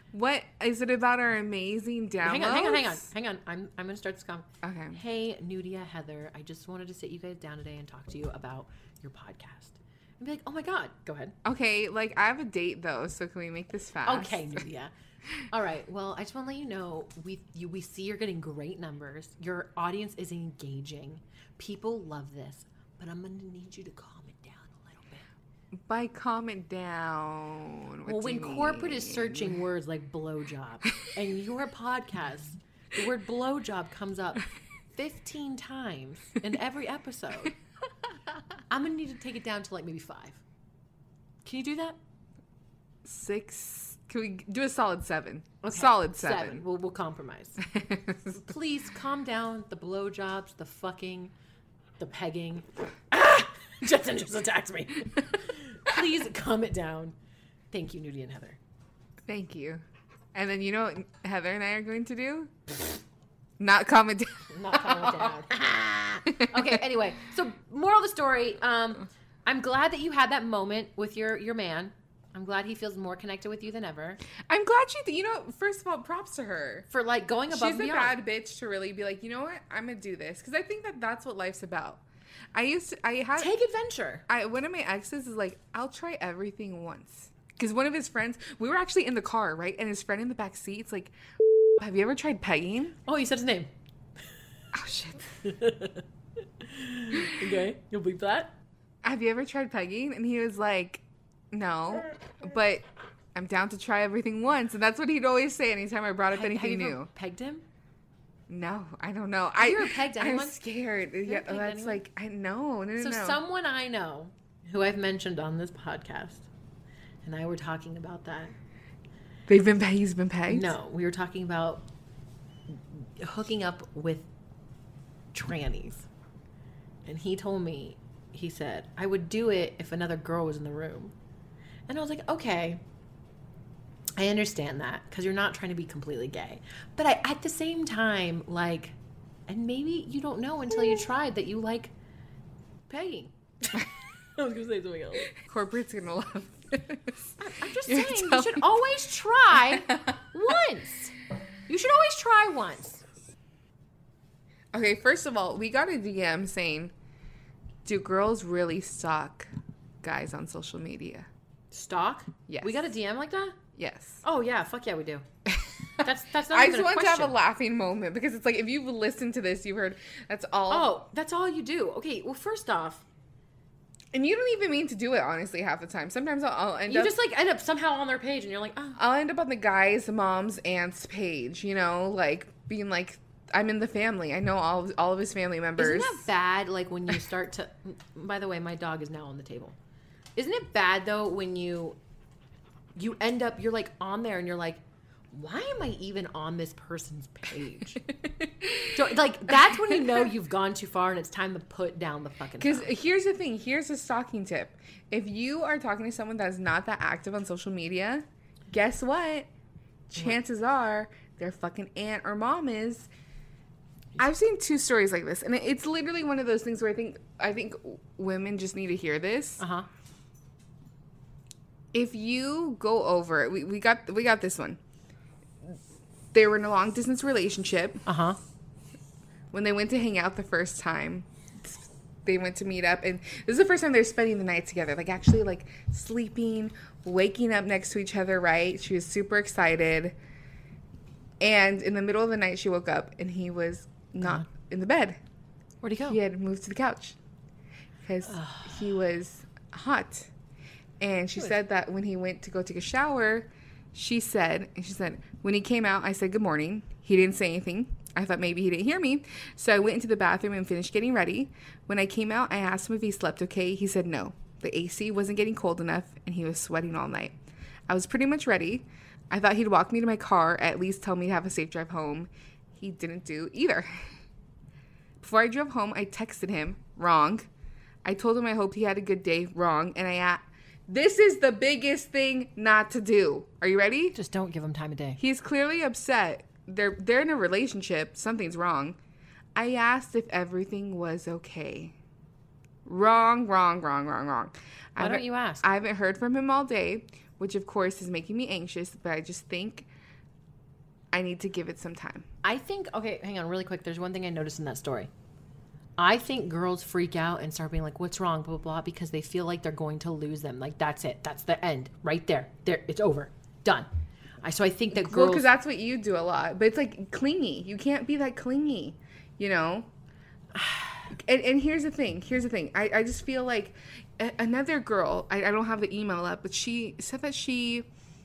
What is it about our amazing downloads? Hang on, hang on, hang on, hang on. I'm I'm gonna start this con. Okay. Hey, Nudia, Heather, I just wanted to sit you guys down today and talk to you about your podcast. And be like, oh my god, go ahead. Okay, like I have a date though, so can we make this fast? Okay, Nudia. All right. Well, I just want to let you know we you, we see you're getting great numbers. Your audience is engaging. People love this, but I'm gonna need you to calm it down a little bit. By calm it down. What Well, do when you corporate mean? is searching words like blowjob, and your podcast, the word blowjob comes up fifteen times in every episode, I'm gonna need to take it down to like maybe five. Can you do that? Six. Can we do a solid seven? Okay, Solid seven. Seven. We'll, we'll compromise. Please calm down. The blowjobs, the fucking, the pegging. Ah! Jetson just attacked me. Please calm it down. Thank you, Nudie and Heather. Thank you. And then you know what Heather and I are going to do? Not calm it down. Not calm it down. Okay, anyway. So, moral of the story, um, I'm glad that you had that moment with your, your man. I'm glad he feels more connected with you than ever. I'm glad she, you know, first of all, props to her. For, like, going above She's and a beyond. bad bitch to really be like, you know what? I'm going to do this. Because I think that that's what life's about. I used to, I had, Take adventure. I, one of my exes is like, I'll try everything once. Because one of his friends, we were actually in the car, right? And his friend in the back seat, it's like, have you ever tried pegging? Oh, you said his name. Oh, shit. Okay, you'll bleep that. Have you ever tried pegging? And he was like, no, but I'm down to try everything once. And that's what he'd always say anytime I brought up Have- anything have you ever new. Pegged him? No, I don't know. Have I, you ever pegged anyone? I'm scared. Yeah, ever pegged that's anyone? like, I know. No, no, So no. someone I know who I've mentioned on this podcast and I were talking about that. They've been pegged. He's been pegged? No, we were talking about hooking up with trannies. And he told me, he said, I would do it if another girl was in the room. And I was like, okay, I understand that because you're not trying to be completely gay. But I, at the same time, like, and maybe you don't know until you tried that you like pegging. I was going to say something else. Corporate's going to love this. I'm just You're saying, you telling- should always try once. You should always try once. Okay, first of all, we got a D M saying, do girls really stalk guys on social media? Stalk? Yes. We got a D M like that? Yes. Oh, yeah. Fuck yeah, we do. That's that's not I even just a want question. to have a laughing moment because it's like if you've listened to this, you've heard that's all. Oh, that's all you do. Okay, well, first off, And you don't even mean to do it, honestly, half the time. Sometimes I'll, I'll end you up... just like end up somehow on their page and you're like, oh. I'll end up on the guy's mom's aunt's page, you know, like being like, I'm in the family. I know all of, all of his family members. Isn't that bad, like, when you start to... By the way, my dog is now on the table. Isn't it bad, though, when you... You end up... You're, like, on there and you're like, why am I even on this person's page? So, like, that's when you know you've gone too far and it's time to put down the fucking Because phone. here's the thing. Here's a stalking tip. If you are talking to someone that's not that active on social media, guess what? Chances are their fucking aunt or mom is. I've seen two stories like this, and it's literally one of those things where I think I think women just need to hear this. Uh-huh. If you go over, we, we got we got this one. They were in a long distance relationship. Uh-huh. When they went to hang out the first time, they went to meet up, and this is the first time they're spending the night together, like actually like sleeping, waking up next to each other, right? She was super excited. And in the middle of the night, she woke up and he was not in the bed. Where'd he go? He had moved to the couch because he was hot. And she said that when he went to go take a shower, she said, and she said, when he came out, I said, good morning. He didn't say anything. I thought maybe he didn't hear me. So I went into the bathroom and finished getting ready. When I came out, I asked him if he slept okay. He said no. The A C wasn't getting cold enough and he was sweating all night. I was pretty much ready. I thought he'd walk me to my car, at least tell me to have a safe drive home. He didn't do either. Before I drove home, I texted him, wrong. I told him I hoped he had a good day, wrong. And I asked, this is the biggest thing not to do. Are you ready? Just don't give him time of day. He's clearly upset. They're they're in a relationship. Something's wrong. I asked if everything was okay. Wrong, wrong, wrong, wrong, wrong. Why don't you ask? I haven't heard from him all day, which of course is making me anxious, but I just think I need to give it some time. I think, okay, hang on really quick. There's one thing I noticed in that story. I think girls freak out and start being like, what's wrong, blah, blah, blah, because they feel like they're going to lose them. Like, that's it. That's the end. Right there. There. It's over. Done. I So I think that girls... Well, because that's what you do a lot. But it's like clingy. You can't be that clingy, you know? And, and here's the thing. Here's the thing. I, I just feel like a, another girl, I, I don't have the email up, but she said that she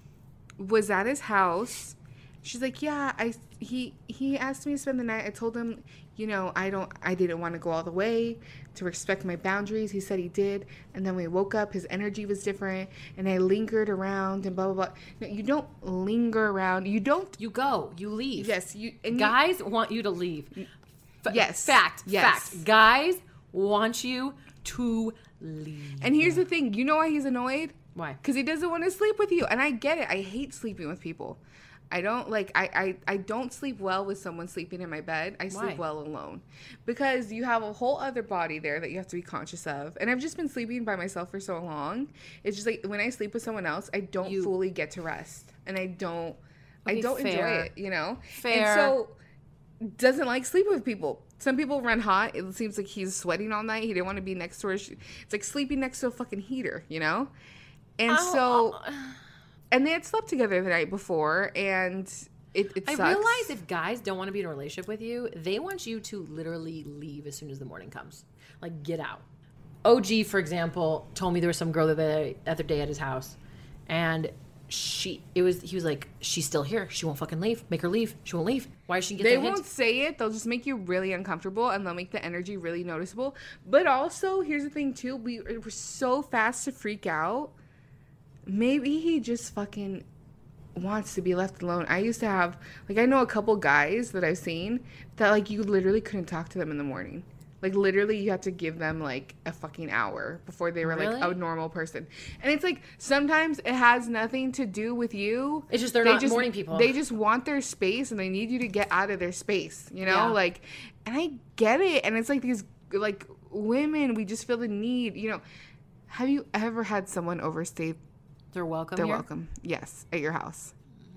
was at his house. She's like, yeah, I he he asked me to spend the night. I told him, you know, I don't I didn't want to go all the way to respect my boundaries. He said he did. And then we woke up, his energy was different, and I lingered around and blah blah blah. No, you don't linger around. You don't You go. You leave. Yes, you and Guys you, want you to leave. F- yes. Fact. Yes. Fact. Guys want you to leave. And here's the thing. You know why he's annoyed? Why? Because he doesn't want to sleep with you. And I get it. I hate sleeping with people. I don't like I, I, I don't sleep well with someone sleeping in my bed. I sleep Why? well alone. Because you have a whole other body there that you have to be conscious of. And I've just been sleeping by myself for so long. It's just like when I sleep with someone else, I don't You- fully get to rest. And I don't Okay, I don't enjoy fair. it, you know? Fair. And so doesn't like sleeping with people. Some people run hot. It seems like he's sweating all night. He didn't want to be next to her. It's like sleeping next to a fucking heater, you know? And Oh, so uh, and they had slept together the night before, and it, it sucks. I realize if guys don't want to be in a relationship with you, they want you to literally leave as soon as the morning comes. Like, get out. O G, for example, told me there was some girl the other other day at his house, and she, it was, he was like, she's still here. She won't fucking leave. Make her leave. She won't leave. Why does she get They that hint? won't say it. They'll just make you really uncomfortable, and they'll make the energy really noticeable. But also, here's the thing, too. We were so fast to freak out. Maybe he just fucking wants to be left alone. I used to have, like, I know a couple guys that I've seen that, like, you literally couldn't talk to them in the morning. Like, literally, you had to give them, like, a fucking hour before they were, Really? like, a normal person. And it's, like, sometimes it has nothing to do with you. It's just they're They not morning people. They just want their space, and they need you to get out of their space, you know? Yeah. Like, and I get it. And it's, like, these, like, women, we just feel the need, you know. Have you ever had someone overstay They're welcome They're here? welcome. Yes, at your house.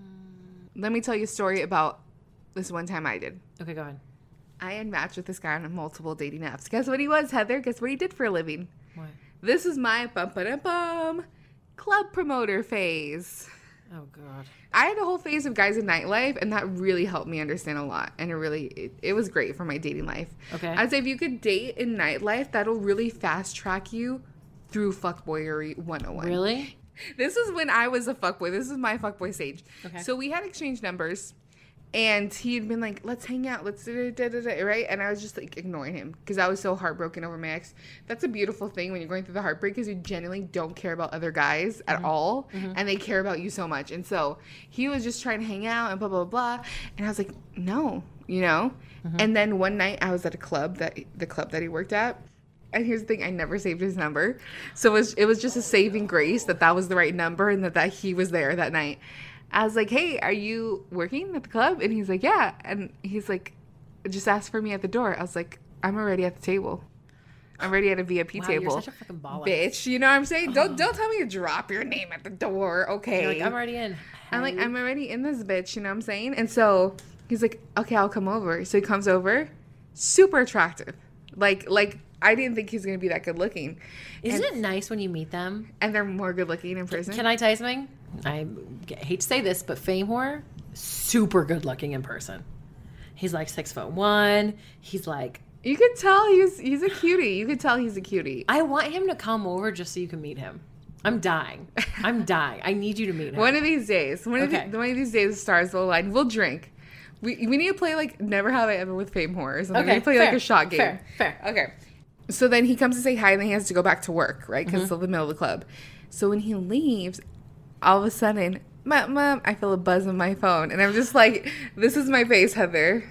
Let me tell you a story about this one time I did. Okay, go ahead. I had matched with this guy on multiple dating apps. Guess what he was, Heather? Guess what he did for a living? What? This is my bum ba bum club promoter phase. Oh, God. I had a whole phase of guys in nightlife, and that really helped me understand a lot. And it really, it, it was great for my dating life. Okay. I'd say if you could date in nightlife, that'll really fast track you through fuckboyery one oh one. Really? This is when I was a fuckboy. This is my fuckboy stage. Okay. So we had exchanged numbers, and he had been like, let's hang out. Let's da da da da, right? And I was just like ignoring him because I was so heartbroken over my ex. That's a beautiful thing when you're going through the heartbreak because you genuinely don't care about other guys at all, and they care about you so much. And so he was just trying to hang out and blah, blah, blah. And I was like, no, you know? And then one night I was at a club, that the club that he worked at. And here's the thing, I never saved his number. So it was, it was just a saving grace that that was the right number and that, that he was there that night. I was like, hey, are you working at the club? And he's like, yeah. And he's like, just ask for me at the door. I was like, I'm already at the table. I'm already at a V I P Wow, table. you're such a fucking baller. Bitch, you know what I'm saying? Don't don't tell me to drop your name at the door, okay? You're like, I'm already in. I'm like, I'm already in this bitch, you know what I'm saying? And so he's like, okay, I'll come over. So he comes over, super attractive. Like, like I didn't think he was going to be that good looking. Isn't and, it nice when you meet them? And they're more good looking in person. Can I tell you something? I hate to say this, but Fame Whore, super good looking in person. He's like six foot one. He's like, You could tell he's he's a cutie. You could tell he's a cutie. I want him to come over just so you can meet him. I'm dying. I'm dying. I need you to meet him. One of these days, one Okay. of the, one of these days, the stars will align. We'll drink. We we need to play like Never Have I Ever with Fame Whore or something. Okay, We play fair, like a shot game. fair, fair. Okay. So then he comes to say hi, and then he has to go back to work, right? Because it's still the middle of the club. So when he leaves, all of a sudden, mom, mom, I feel a buzz on my phone, and I'm just like, this is my face, Heather.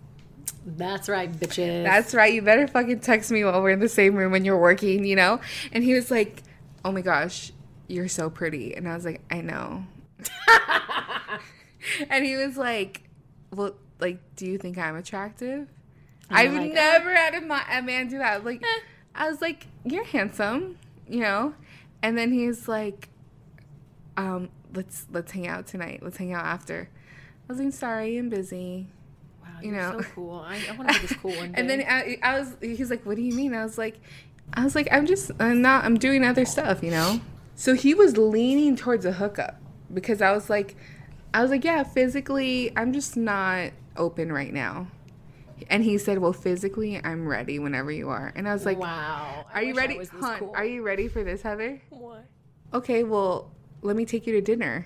That's right, bitches. That's right. You better fucking text me while we're in the same room when you're working, you know? And he was like, oh my gosh, you're so pretty. And I was like, I know. And he was like, well, like, do you think I'm attractive? I've like, never had a, ma- a man do that. I was like, Eh. I was like, you're handsome, you know? And then he's like, um, let's let's hang out tonight. Let's hang out after. I was like, sorry, I'm busy. Wow, You you're know? so cool. I, I want to be this cool one day. And then I, I was, he's like, what do you mean? I was like, I was like, I'm just, I'm not, I'm doing other stuff, you know? So he was leaning towards a hookup because I was like, I was like, yeah, physically, I'm just not open right now. And he said, well, physically, I'm ready whenever you are. And I was like, wow. I are you wish I ready? was this Hon, cool. are you ready for this, Heather? What? Okay, well, let me take you to dinner.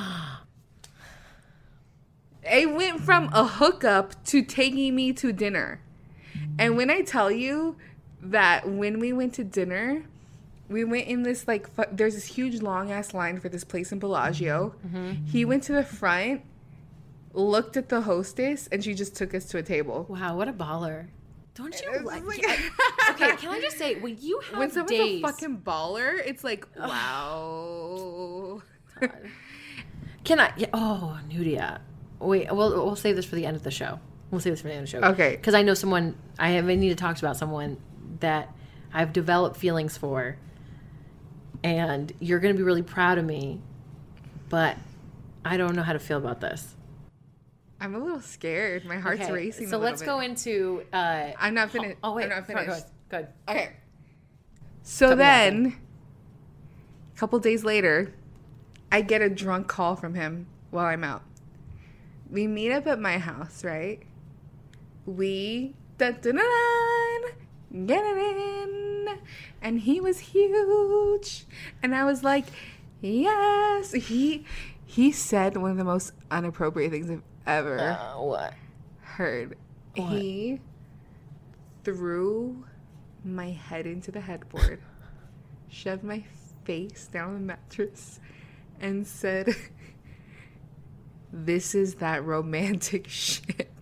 It went from a hookup to taking me to dinner. And when I tell you that when we went to dinner, we went in this, like, fu- there's this huge long-ass line for this place in Bellagio. Mm-hmm. He went to the front, looked at the hostess, and she just took us to a table. Wow, what a baller. Don't you It's like... like- I- okay, can I just say, when you have When someone's days... a fucking baller, it's like, wow. Can I... Yeah, oh, Nudia. Wait, we'll, we'll save this for the end of the show. We'll save this for the end of the show. Okay. Because I know someone... I have, I need to talk about someone that I've developed feelings for. And you're going to be really proud of me. But I don't know how to feel about this. I'm a little scared. My heart's Okay, racing. So a little let's bit. go into. Uh, I'm not finished. oh wait, I'm not go ahead, finished. Go ahead. Go ahead. Okay. So Cut me off then, a couple days later, I get a drunk call from him while I'm out. We meet up at my house, right? We dun, dun, dun, dun, get it in, and he was huge, and I was like, yes. He he said one of the most inappropriate things I've ever Uh, what? heard. What? He threw my head into the headboard, shoved my face down on the mattress, and said, this is that romantic shit.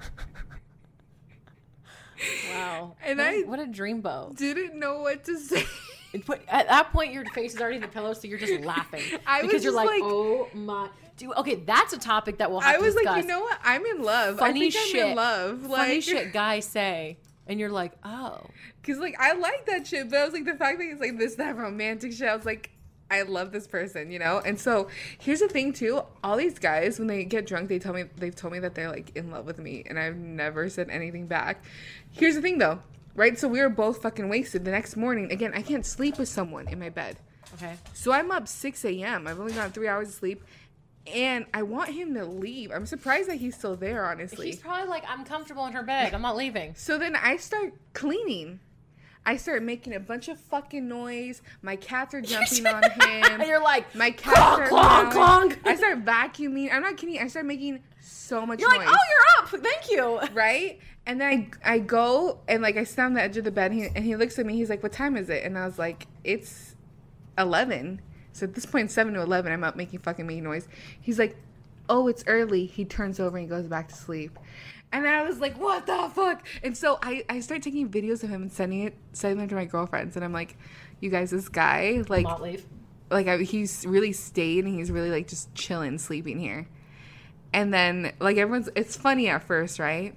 Wow. And what I- a, what a dreamboat. Didn't know what to say. At that point, your face is already in the pillow, so you're just laughing I was because you're just like, like- "Oh my!" Dude, okay, that's a topic that we'll have I to was discuss. like, you know what? I'm in love. Funny I think shit. I'm in love. Funny Like, shit guys say, and you're like, "Oh." Because, like, I like that shit, but I was like, the fact that it's like this, that romantic shit, I was like, I love this person, you know? And so, here's the thing, too. All these guys, when they get drunk, they tell me, they've told me that they're, like, in love with me, and I've never said anything back. Here's the thing, though, right? So, we were both fucking wasted. The next morning, again, I can't sleep with someone in my bed. Okay. So, I'm up six a.m. I've only gotten three hours of sleep, and I want him to leave. I'm surprised that he's still there, honestly. He's probably like, "I'm comfortable in her bed. I'm not leaving." So then I start cleaning. I start making a bunch of fucking noise. My cats are jumping on him. And you're like, my cats "Clonk, are clonk, meowing. clonk." I start vacuuming. I'm not kidding. I start making so much You're noise. like, "Oh, you're up. Thank you." Right? And then I, I go and like I sit on the edge of the bed and he, and he looks at me. He's like, "What time is it?" And I was like, "It's eleven." So at this point, seven to eleven, I'm up making fucking making noise. He's like, "Oh, it's early." He turns over and goes back to sleep. And I was like, what the fuck? And so I, I start taking videos of him and sending it, sending them to my girlfriends. And I'm like, you guys, this guy, like, Not leave. like I, he's really stayed and he's really like just chilling, sleeping here. And then like everyone's, it's funny at first, right?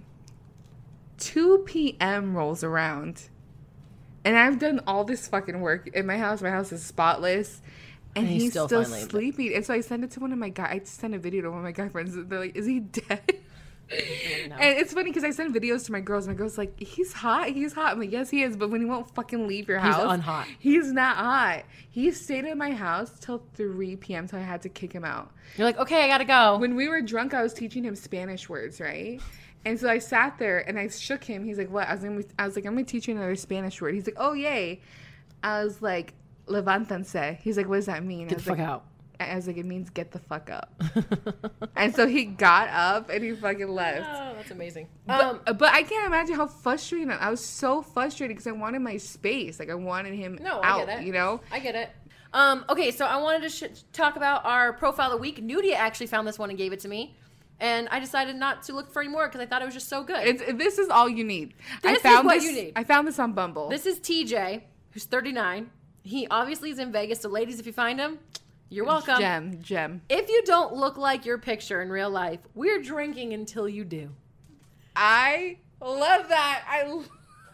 two p.m. rolls around. And I've done all this fucking work in my house. My house is spotless. And, And he's he's, still still, finally- sleeping. And so I send it to one of my guys. I send a video to one of my guy friends. They're like, is he dead? No. And it's funny because I send videos to my girls. My girls like, he's hot. He's hot. I'm like, yes, he is. But when he won't fucking leave your He's house, unhot. He's not hot. He stayed at my house till three p.m. So I had to kick him out. You're like, "Okay, I gotta go." When we were drunk, I was teaching him Spanish words, right? And so I sat there and I shook him. He's like, what? I was, gonna, I was like, I'm going to teach you another Spanish word. He's like, oh, yay. I was like, levántense. He's like, what does that mean? I Get was the fuck like, out. I was like, it means get the fuck up. And so he got up and he fucking left. Oh, that's amazing. But, Um, but I can't imagine how frustrating I was. So frustrated because I wanted my space. Like I wanted him No, I out, get it. you know? I get it. Um, okay, so I wanted to sh- talk about our profile of the week. Nudia actually found this one and gave it to me. And I decided not to look for any more because I thought it was just so good. It's, this is all you need. This I is found what this, you need. I found this on Bumble. This is T J, who's thirty-nine. He obviously is in Vegas, so ladies, if you find him, you're welcome. Gem, gem. If you don't look like your picture in real life, we're drinking until you do. I love that. I,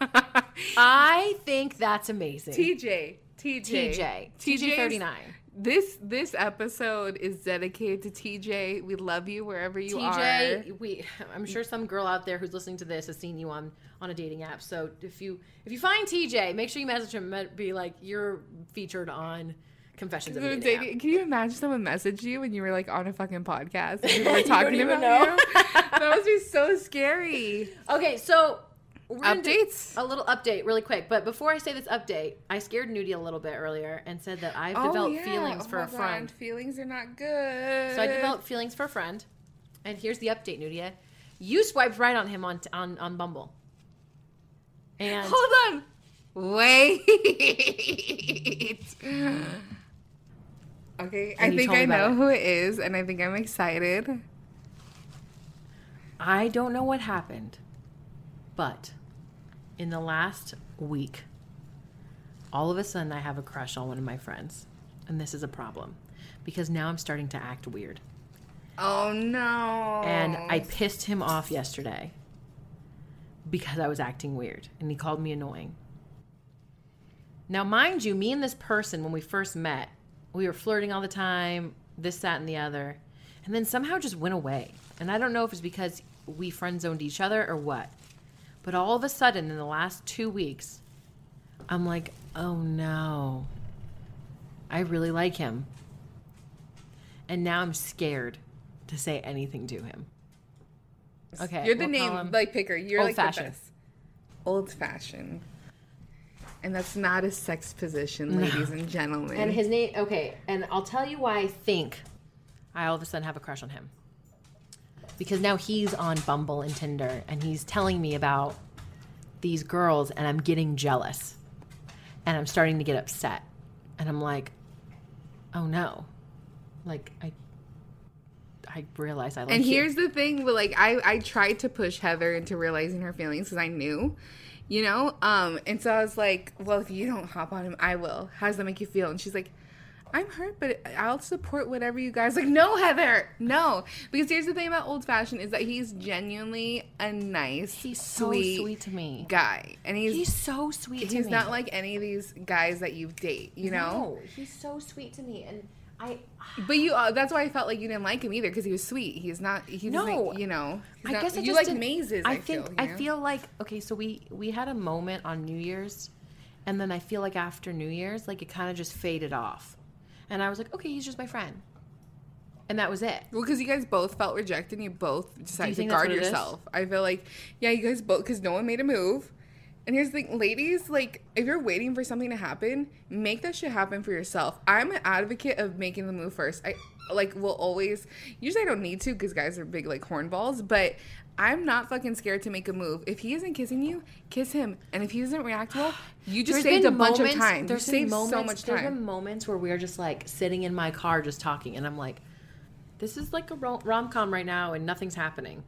I think that's amazing. T J. T J. T J. T J thirty-nine. This this episode is dedicated to T J. We love you wherever you T J, are. T J, we I'm sure some girl out there who's listening to this has seen you on, on a dating app. So if you if you find T J, make sure you message him and be like, you're featured on Confessions of a Dating App. Can you imagine someone messaged you when you were like on a fucking podcast and people were talking you about know. you? That must be so scary. Okay, so we're gonna do Updates? a little update really quick. But before I say this update, I scared Nudie a little bit earlier and said that I've Oh, developed yeah. feelings for Oh a my God, friend. Feelings are not good. So I developed feelings for a friend. And here's the update, Nudia. You swiped right on him on on, on Bumble. And Hold on. Wait. Okay, And I you think told me I about know it. who it is, and I think I'm excited. I don't know what happened, but in the last week, all of a sudden I have a crush on one of my friends. And this is a problem because now I'm starting to act weird. Oh no. And I pissed him off yesterday because I was acting weird and he called me annoying. Now, mind you, me and this person, when we first met, we were flirting all the time, this, that, and the other, and then somehow just went away. And I don't know if it's because we friend zoned each other or what. But all of a sudden, in the last two weeks, I'm like, oh no, I really like him. And now I'm scared to say anything to him. Okay. You're the we'll call name him like picker. You're like the old-fashioned. best. Old fashioned. And that's not a sex position, ladies and gentlemen. And his name, okay, and I'll tell you why I think I all of a sudden have a crush on him. Because now he's on Bumble and Tinder, and he's telling me about these girls, and I'm getting jealous. And I'm starting to get upset. And I'm like, oh no. Like, I I realize I like And you. here's the thing, but like I, I tried to push Heather into realizing her feelings because I knew, you know? Um, and so I was like, well, if you don't hop on him, I will. How does that make you feel? And she's like, I'm hurt, but I'll support whatever you guys like. No, Heather, no. Because here's the thing about Old Fashioned is that he's genuinely a nice, He's so sweet, sweet to me. guy. And he's He's so sweet to he's me. not like any of these guys that you date, you know? No, he's so sweet to me. And I... But you, uh, that's why I felt like you didn't like him either, because he was sweet. He's not, he No. doesn't, you know. he's I not- guess I you just like didn't- mazes, I, I, think feel. I you know? feel like okay, so we we had a moment on New Year's, and then I feel like after New Year's, like it kind of just faded off, and I was like, okay, he's just my friend, and that was it. Well, because you guys both felt rejected and you both decided to think that's guard what it is? yourself. I feel like, yeah, you guys both, because no one made a move. And here's the thing, ladies, like, if you're waiting for something to happen, make that shit happen for yourself. I'm an advocate of making the move first. I, like, will always, usually I don't need to because guys are big, like, hornballs, but I'm not fucking scared to make a move. If he isn't kissing you, kiss him. And if he doesn't react well, you just There's saved a been bunch moments- of time. You There's been saved moments, so much There's time. been moments where we're just like sitting in my car just talking, and I'm like, this is like a rom com right now, and nothing's happening,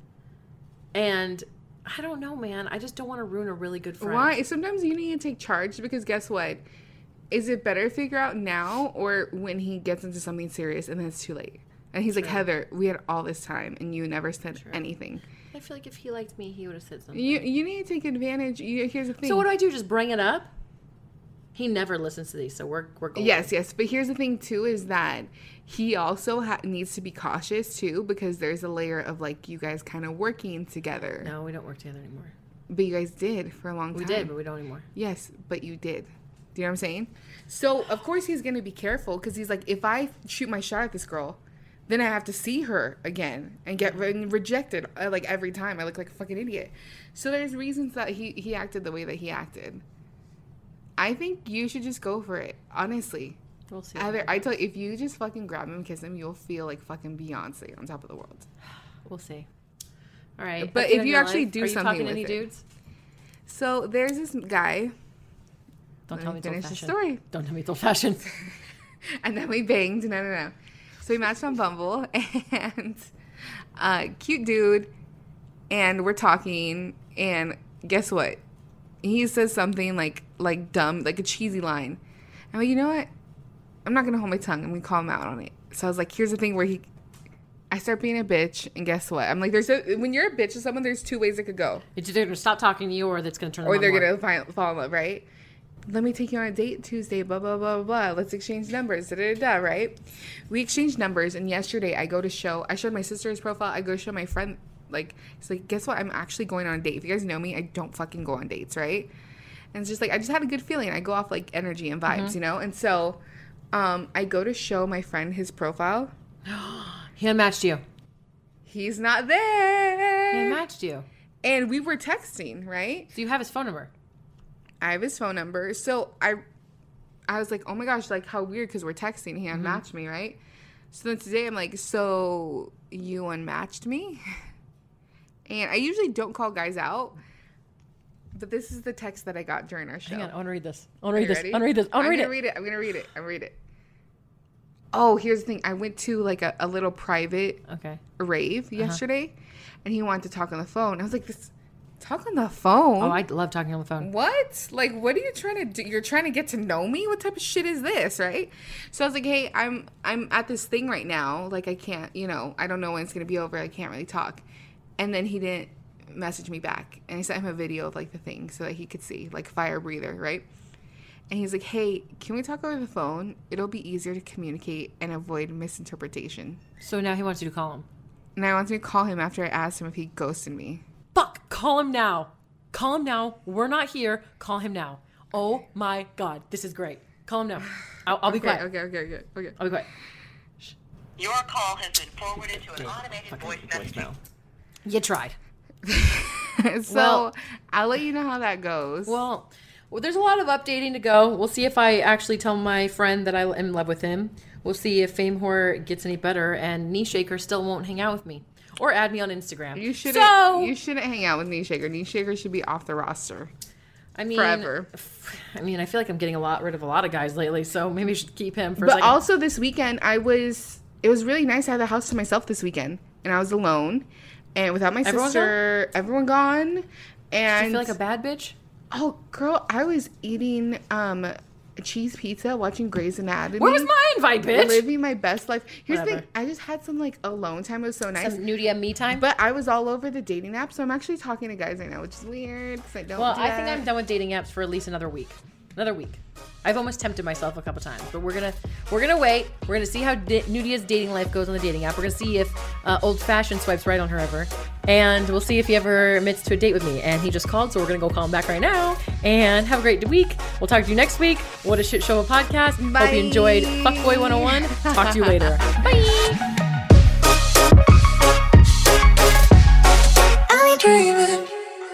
and I don't know, man. I just don't want to ruin a really good friend. Why? Sometimes you need to take charge because guess what? Is it better to figure out now or when he gets into something serious and then it's too late? And he's like, Heather, we had all this time and you never said anything. I feel like if he liked me, he would have said something. You you need to take advantage. You, here's the thing. So what do I do? Just bring it up? He never listens to these, so we're we're golden. Yes, yes. But here's the thing too is that he also ha- needs to be cautious too because there's a layer of like you guys kind of working together. No, we don't work together anymore. But you guys did for a long time. We did, but we don't anymore. Yes, but you did. Do you know what I'm saying? So, of course, he's going to be careful because he's like, if I shoot my shot at this girl, then I have to see her again and get re- rejected uh, like every time. I look like a fucking idiot. So there's reasons that he, he acted the way that he acted. I think you should just go for it, honestly. We'll see. Either, I tell you, if you just fucking grab him and kiss him, you'll feel like fucking Beyonce on top of the world. We'll see. All right. But That's the if end you of your actually life. do Are you something talking to with any it. dudes? So there's this guy. Don't Let tell me me it's finish the old-fashioned. story. Don't tell me it's old fashioned. And then we banged. No, no, no. So we matched on Bumble, and uh, cute dude, and we're talking, and guess what? He says something like like dumb, like a cheesy line. I'm like, you know what? I'm not gonna hold my tongue. I'm gonna call him out on it. So I was like, here's the thing where he, I start being a bitch, and guess what? I'm like, there's a, when you're a bitch to someone, there's two ways it could go. It's either going to stop talking to you or that's going to turn them Or on they're more. going to find, fall in love, right? Let me take you on a date Tuesday, blah, blah, blah, blah, blah. Let's exchange numbers, da, da, da, da, right? We exchanged numbers, and yesterday I go to show, I showed my sister's profile, I go to show my friend, like, it's like, guess what? I'm actually going on a date. If you guys know me, I don't fucking go on dates, right? And it's just like, I just had a good feeling. I go off, like, energy and vibes, mm-hmm. you know? And so um, I go to show my friend his profile. He unmatched you. He's not there. He unmatched you. And we were texting, right? So you have his phone number. I have his phone number. So I I was like, oh my gosh, like how weird, because we're texting. He unmatched mm-hmm. me, right? So then today I'm like, so you unmatched me? And I usually don't call guys out, but this is the text that I got during our show. Hang on, I want to read this. I want to read this. I want to read this. I want to read it. read it. I'm going to read it. I'm going to read it. Oh, here's the thing. I went to like a, a little private okay. rave uh-huh. yesterday, and he wanted to talk on the phone. I was like, this talk on the phone? Oh, I love talking on the phone. What? Like, what are you trying to do? You're trying to get to know me? What type of shit is this, right? So I was like, hey, I'm I'm at this thing right now. Like, I can't, you know, I don't know when it's going to be over. I can't really talk. And then he didn't message me back. And I sent him a video of, like, the thing so that he could see, like, fire breather, right? And he's like, hey, can we talk over the phone? It'll be easier to communicate and avoid misinterpretation. So now he wants you to call him. And I want me to call him after I asked him if he ghosted me. Fuck, call him now. Call him now. We're not here. Call him now. Oh my God, this is great. Call him now. I'll, I'll be okay, quiet. Okay, okay, okay, okay. I'll be quiet. Your call has been forwarded to an automated voice messaging. You tried. so well, I'll let you know how that goes. Well, well, there's a lot of updating to go. We'll see if I actually tell my friend that I am in love with him. We'll see if Fame Whore gets any better and Knee Shaker still won't hang out with me. Or add me on Instagram. You shouldn't. So, you shouldn't hang out with Knee Shaker. Knee Shaker should be off the roster. I mean, forever. I mean, I feel like I'm getting a lot rid of a lot of guys lately, so maybe I should keep him for. But a second. also this weekend, I was. It was really nice. I had the house to myself this weekend, and I was alone, and without my Everyone sister. Gone? Everyone gone. And do you feel like a bad bitch? Oh, girl, I was eating um cheese pizza, watching Grey's Anatomy. Where was my invite, bitch? Living my best life. Here's Whatever. the thing. I just had some, like, alone time. It was so nice. Some nudie me time? But I was all over the dating app, so I'm actually talking to guys right now, which is weird, because I don't Well, do I that. think I'm done with dating apps for at least another week. Another week. I've almost tempted myself a couple times, but we're gonna we're gonna wait. We're gonna see how di- Nudia's dating life goes on the dating app. We're gonna see if uh, Old Fashioned swipes right on her ever, and we'll see if he ever admits to a date with me. And he just called, so we're gonna go call him back right now. And have a great week. We'll talk to you next week. What a shit show of a podcast. Bye. Hope you enjoyed Fuckboy one oh one. Talk to you later. Bye. I'm dreaming.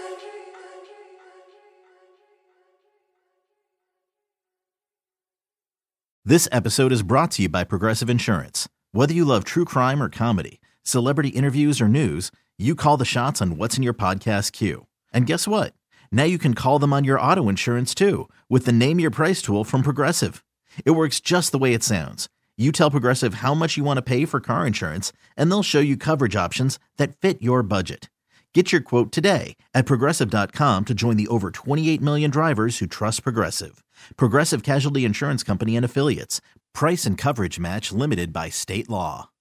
This episode is brought to you by Progressive Insurance. Whether you love true crime or comedy, celebrity interviews or news, you call the shots on what's in your podcast queue. And guess what? Now you can call them on your auto insurance too with the Name Your Price tool from Progressive. It works just the way it sounds. You tell Progressive how much you want to pay for car insurance, and they'll show you coverage options that fit your budget. Get your quote today at Progressive dot com to join the over twenty-eight million drivers who trust Progressive. Progressive Casualty Insurance Company and Affiliates. Price and coverage match limited by state law.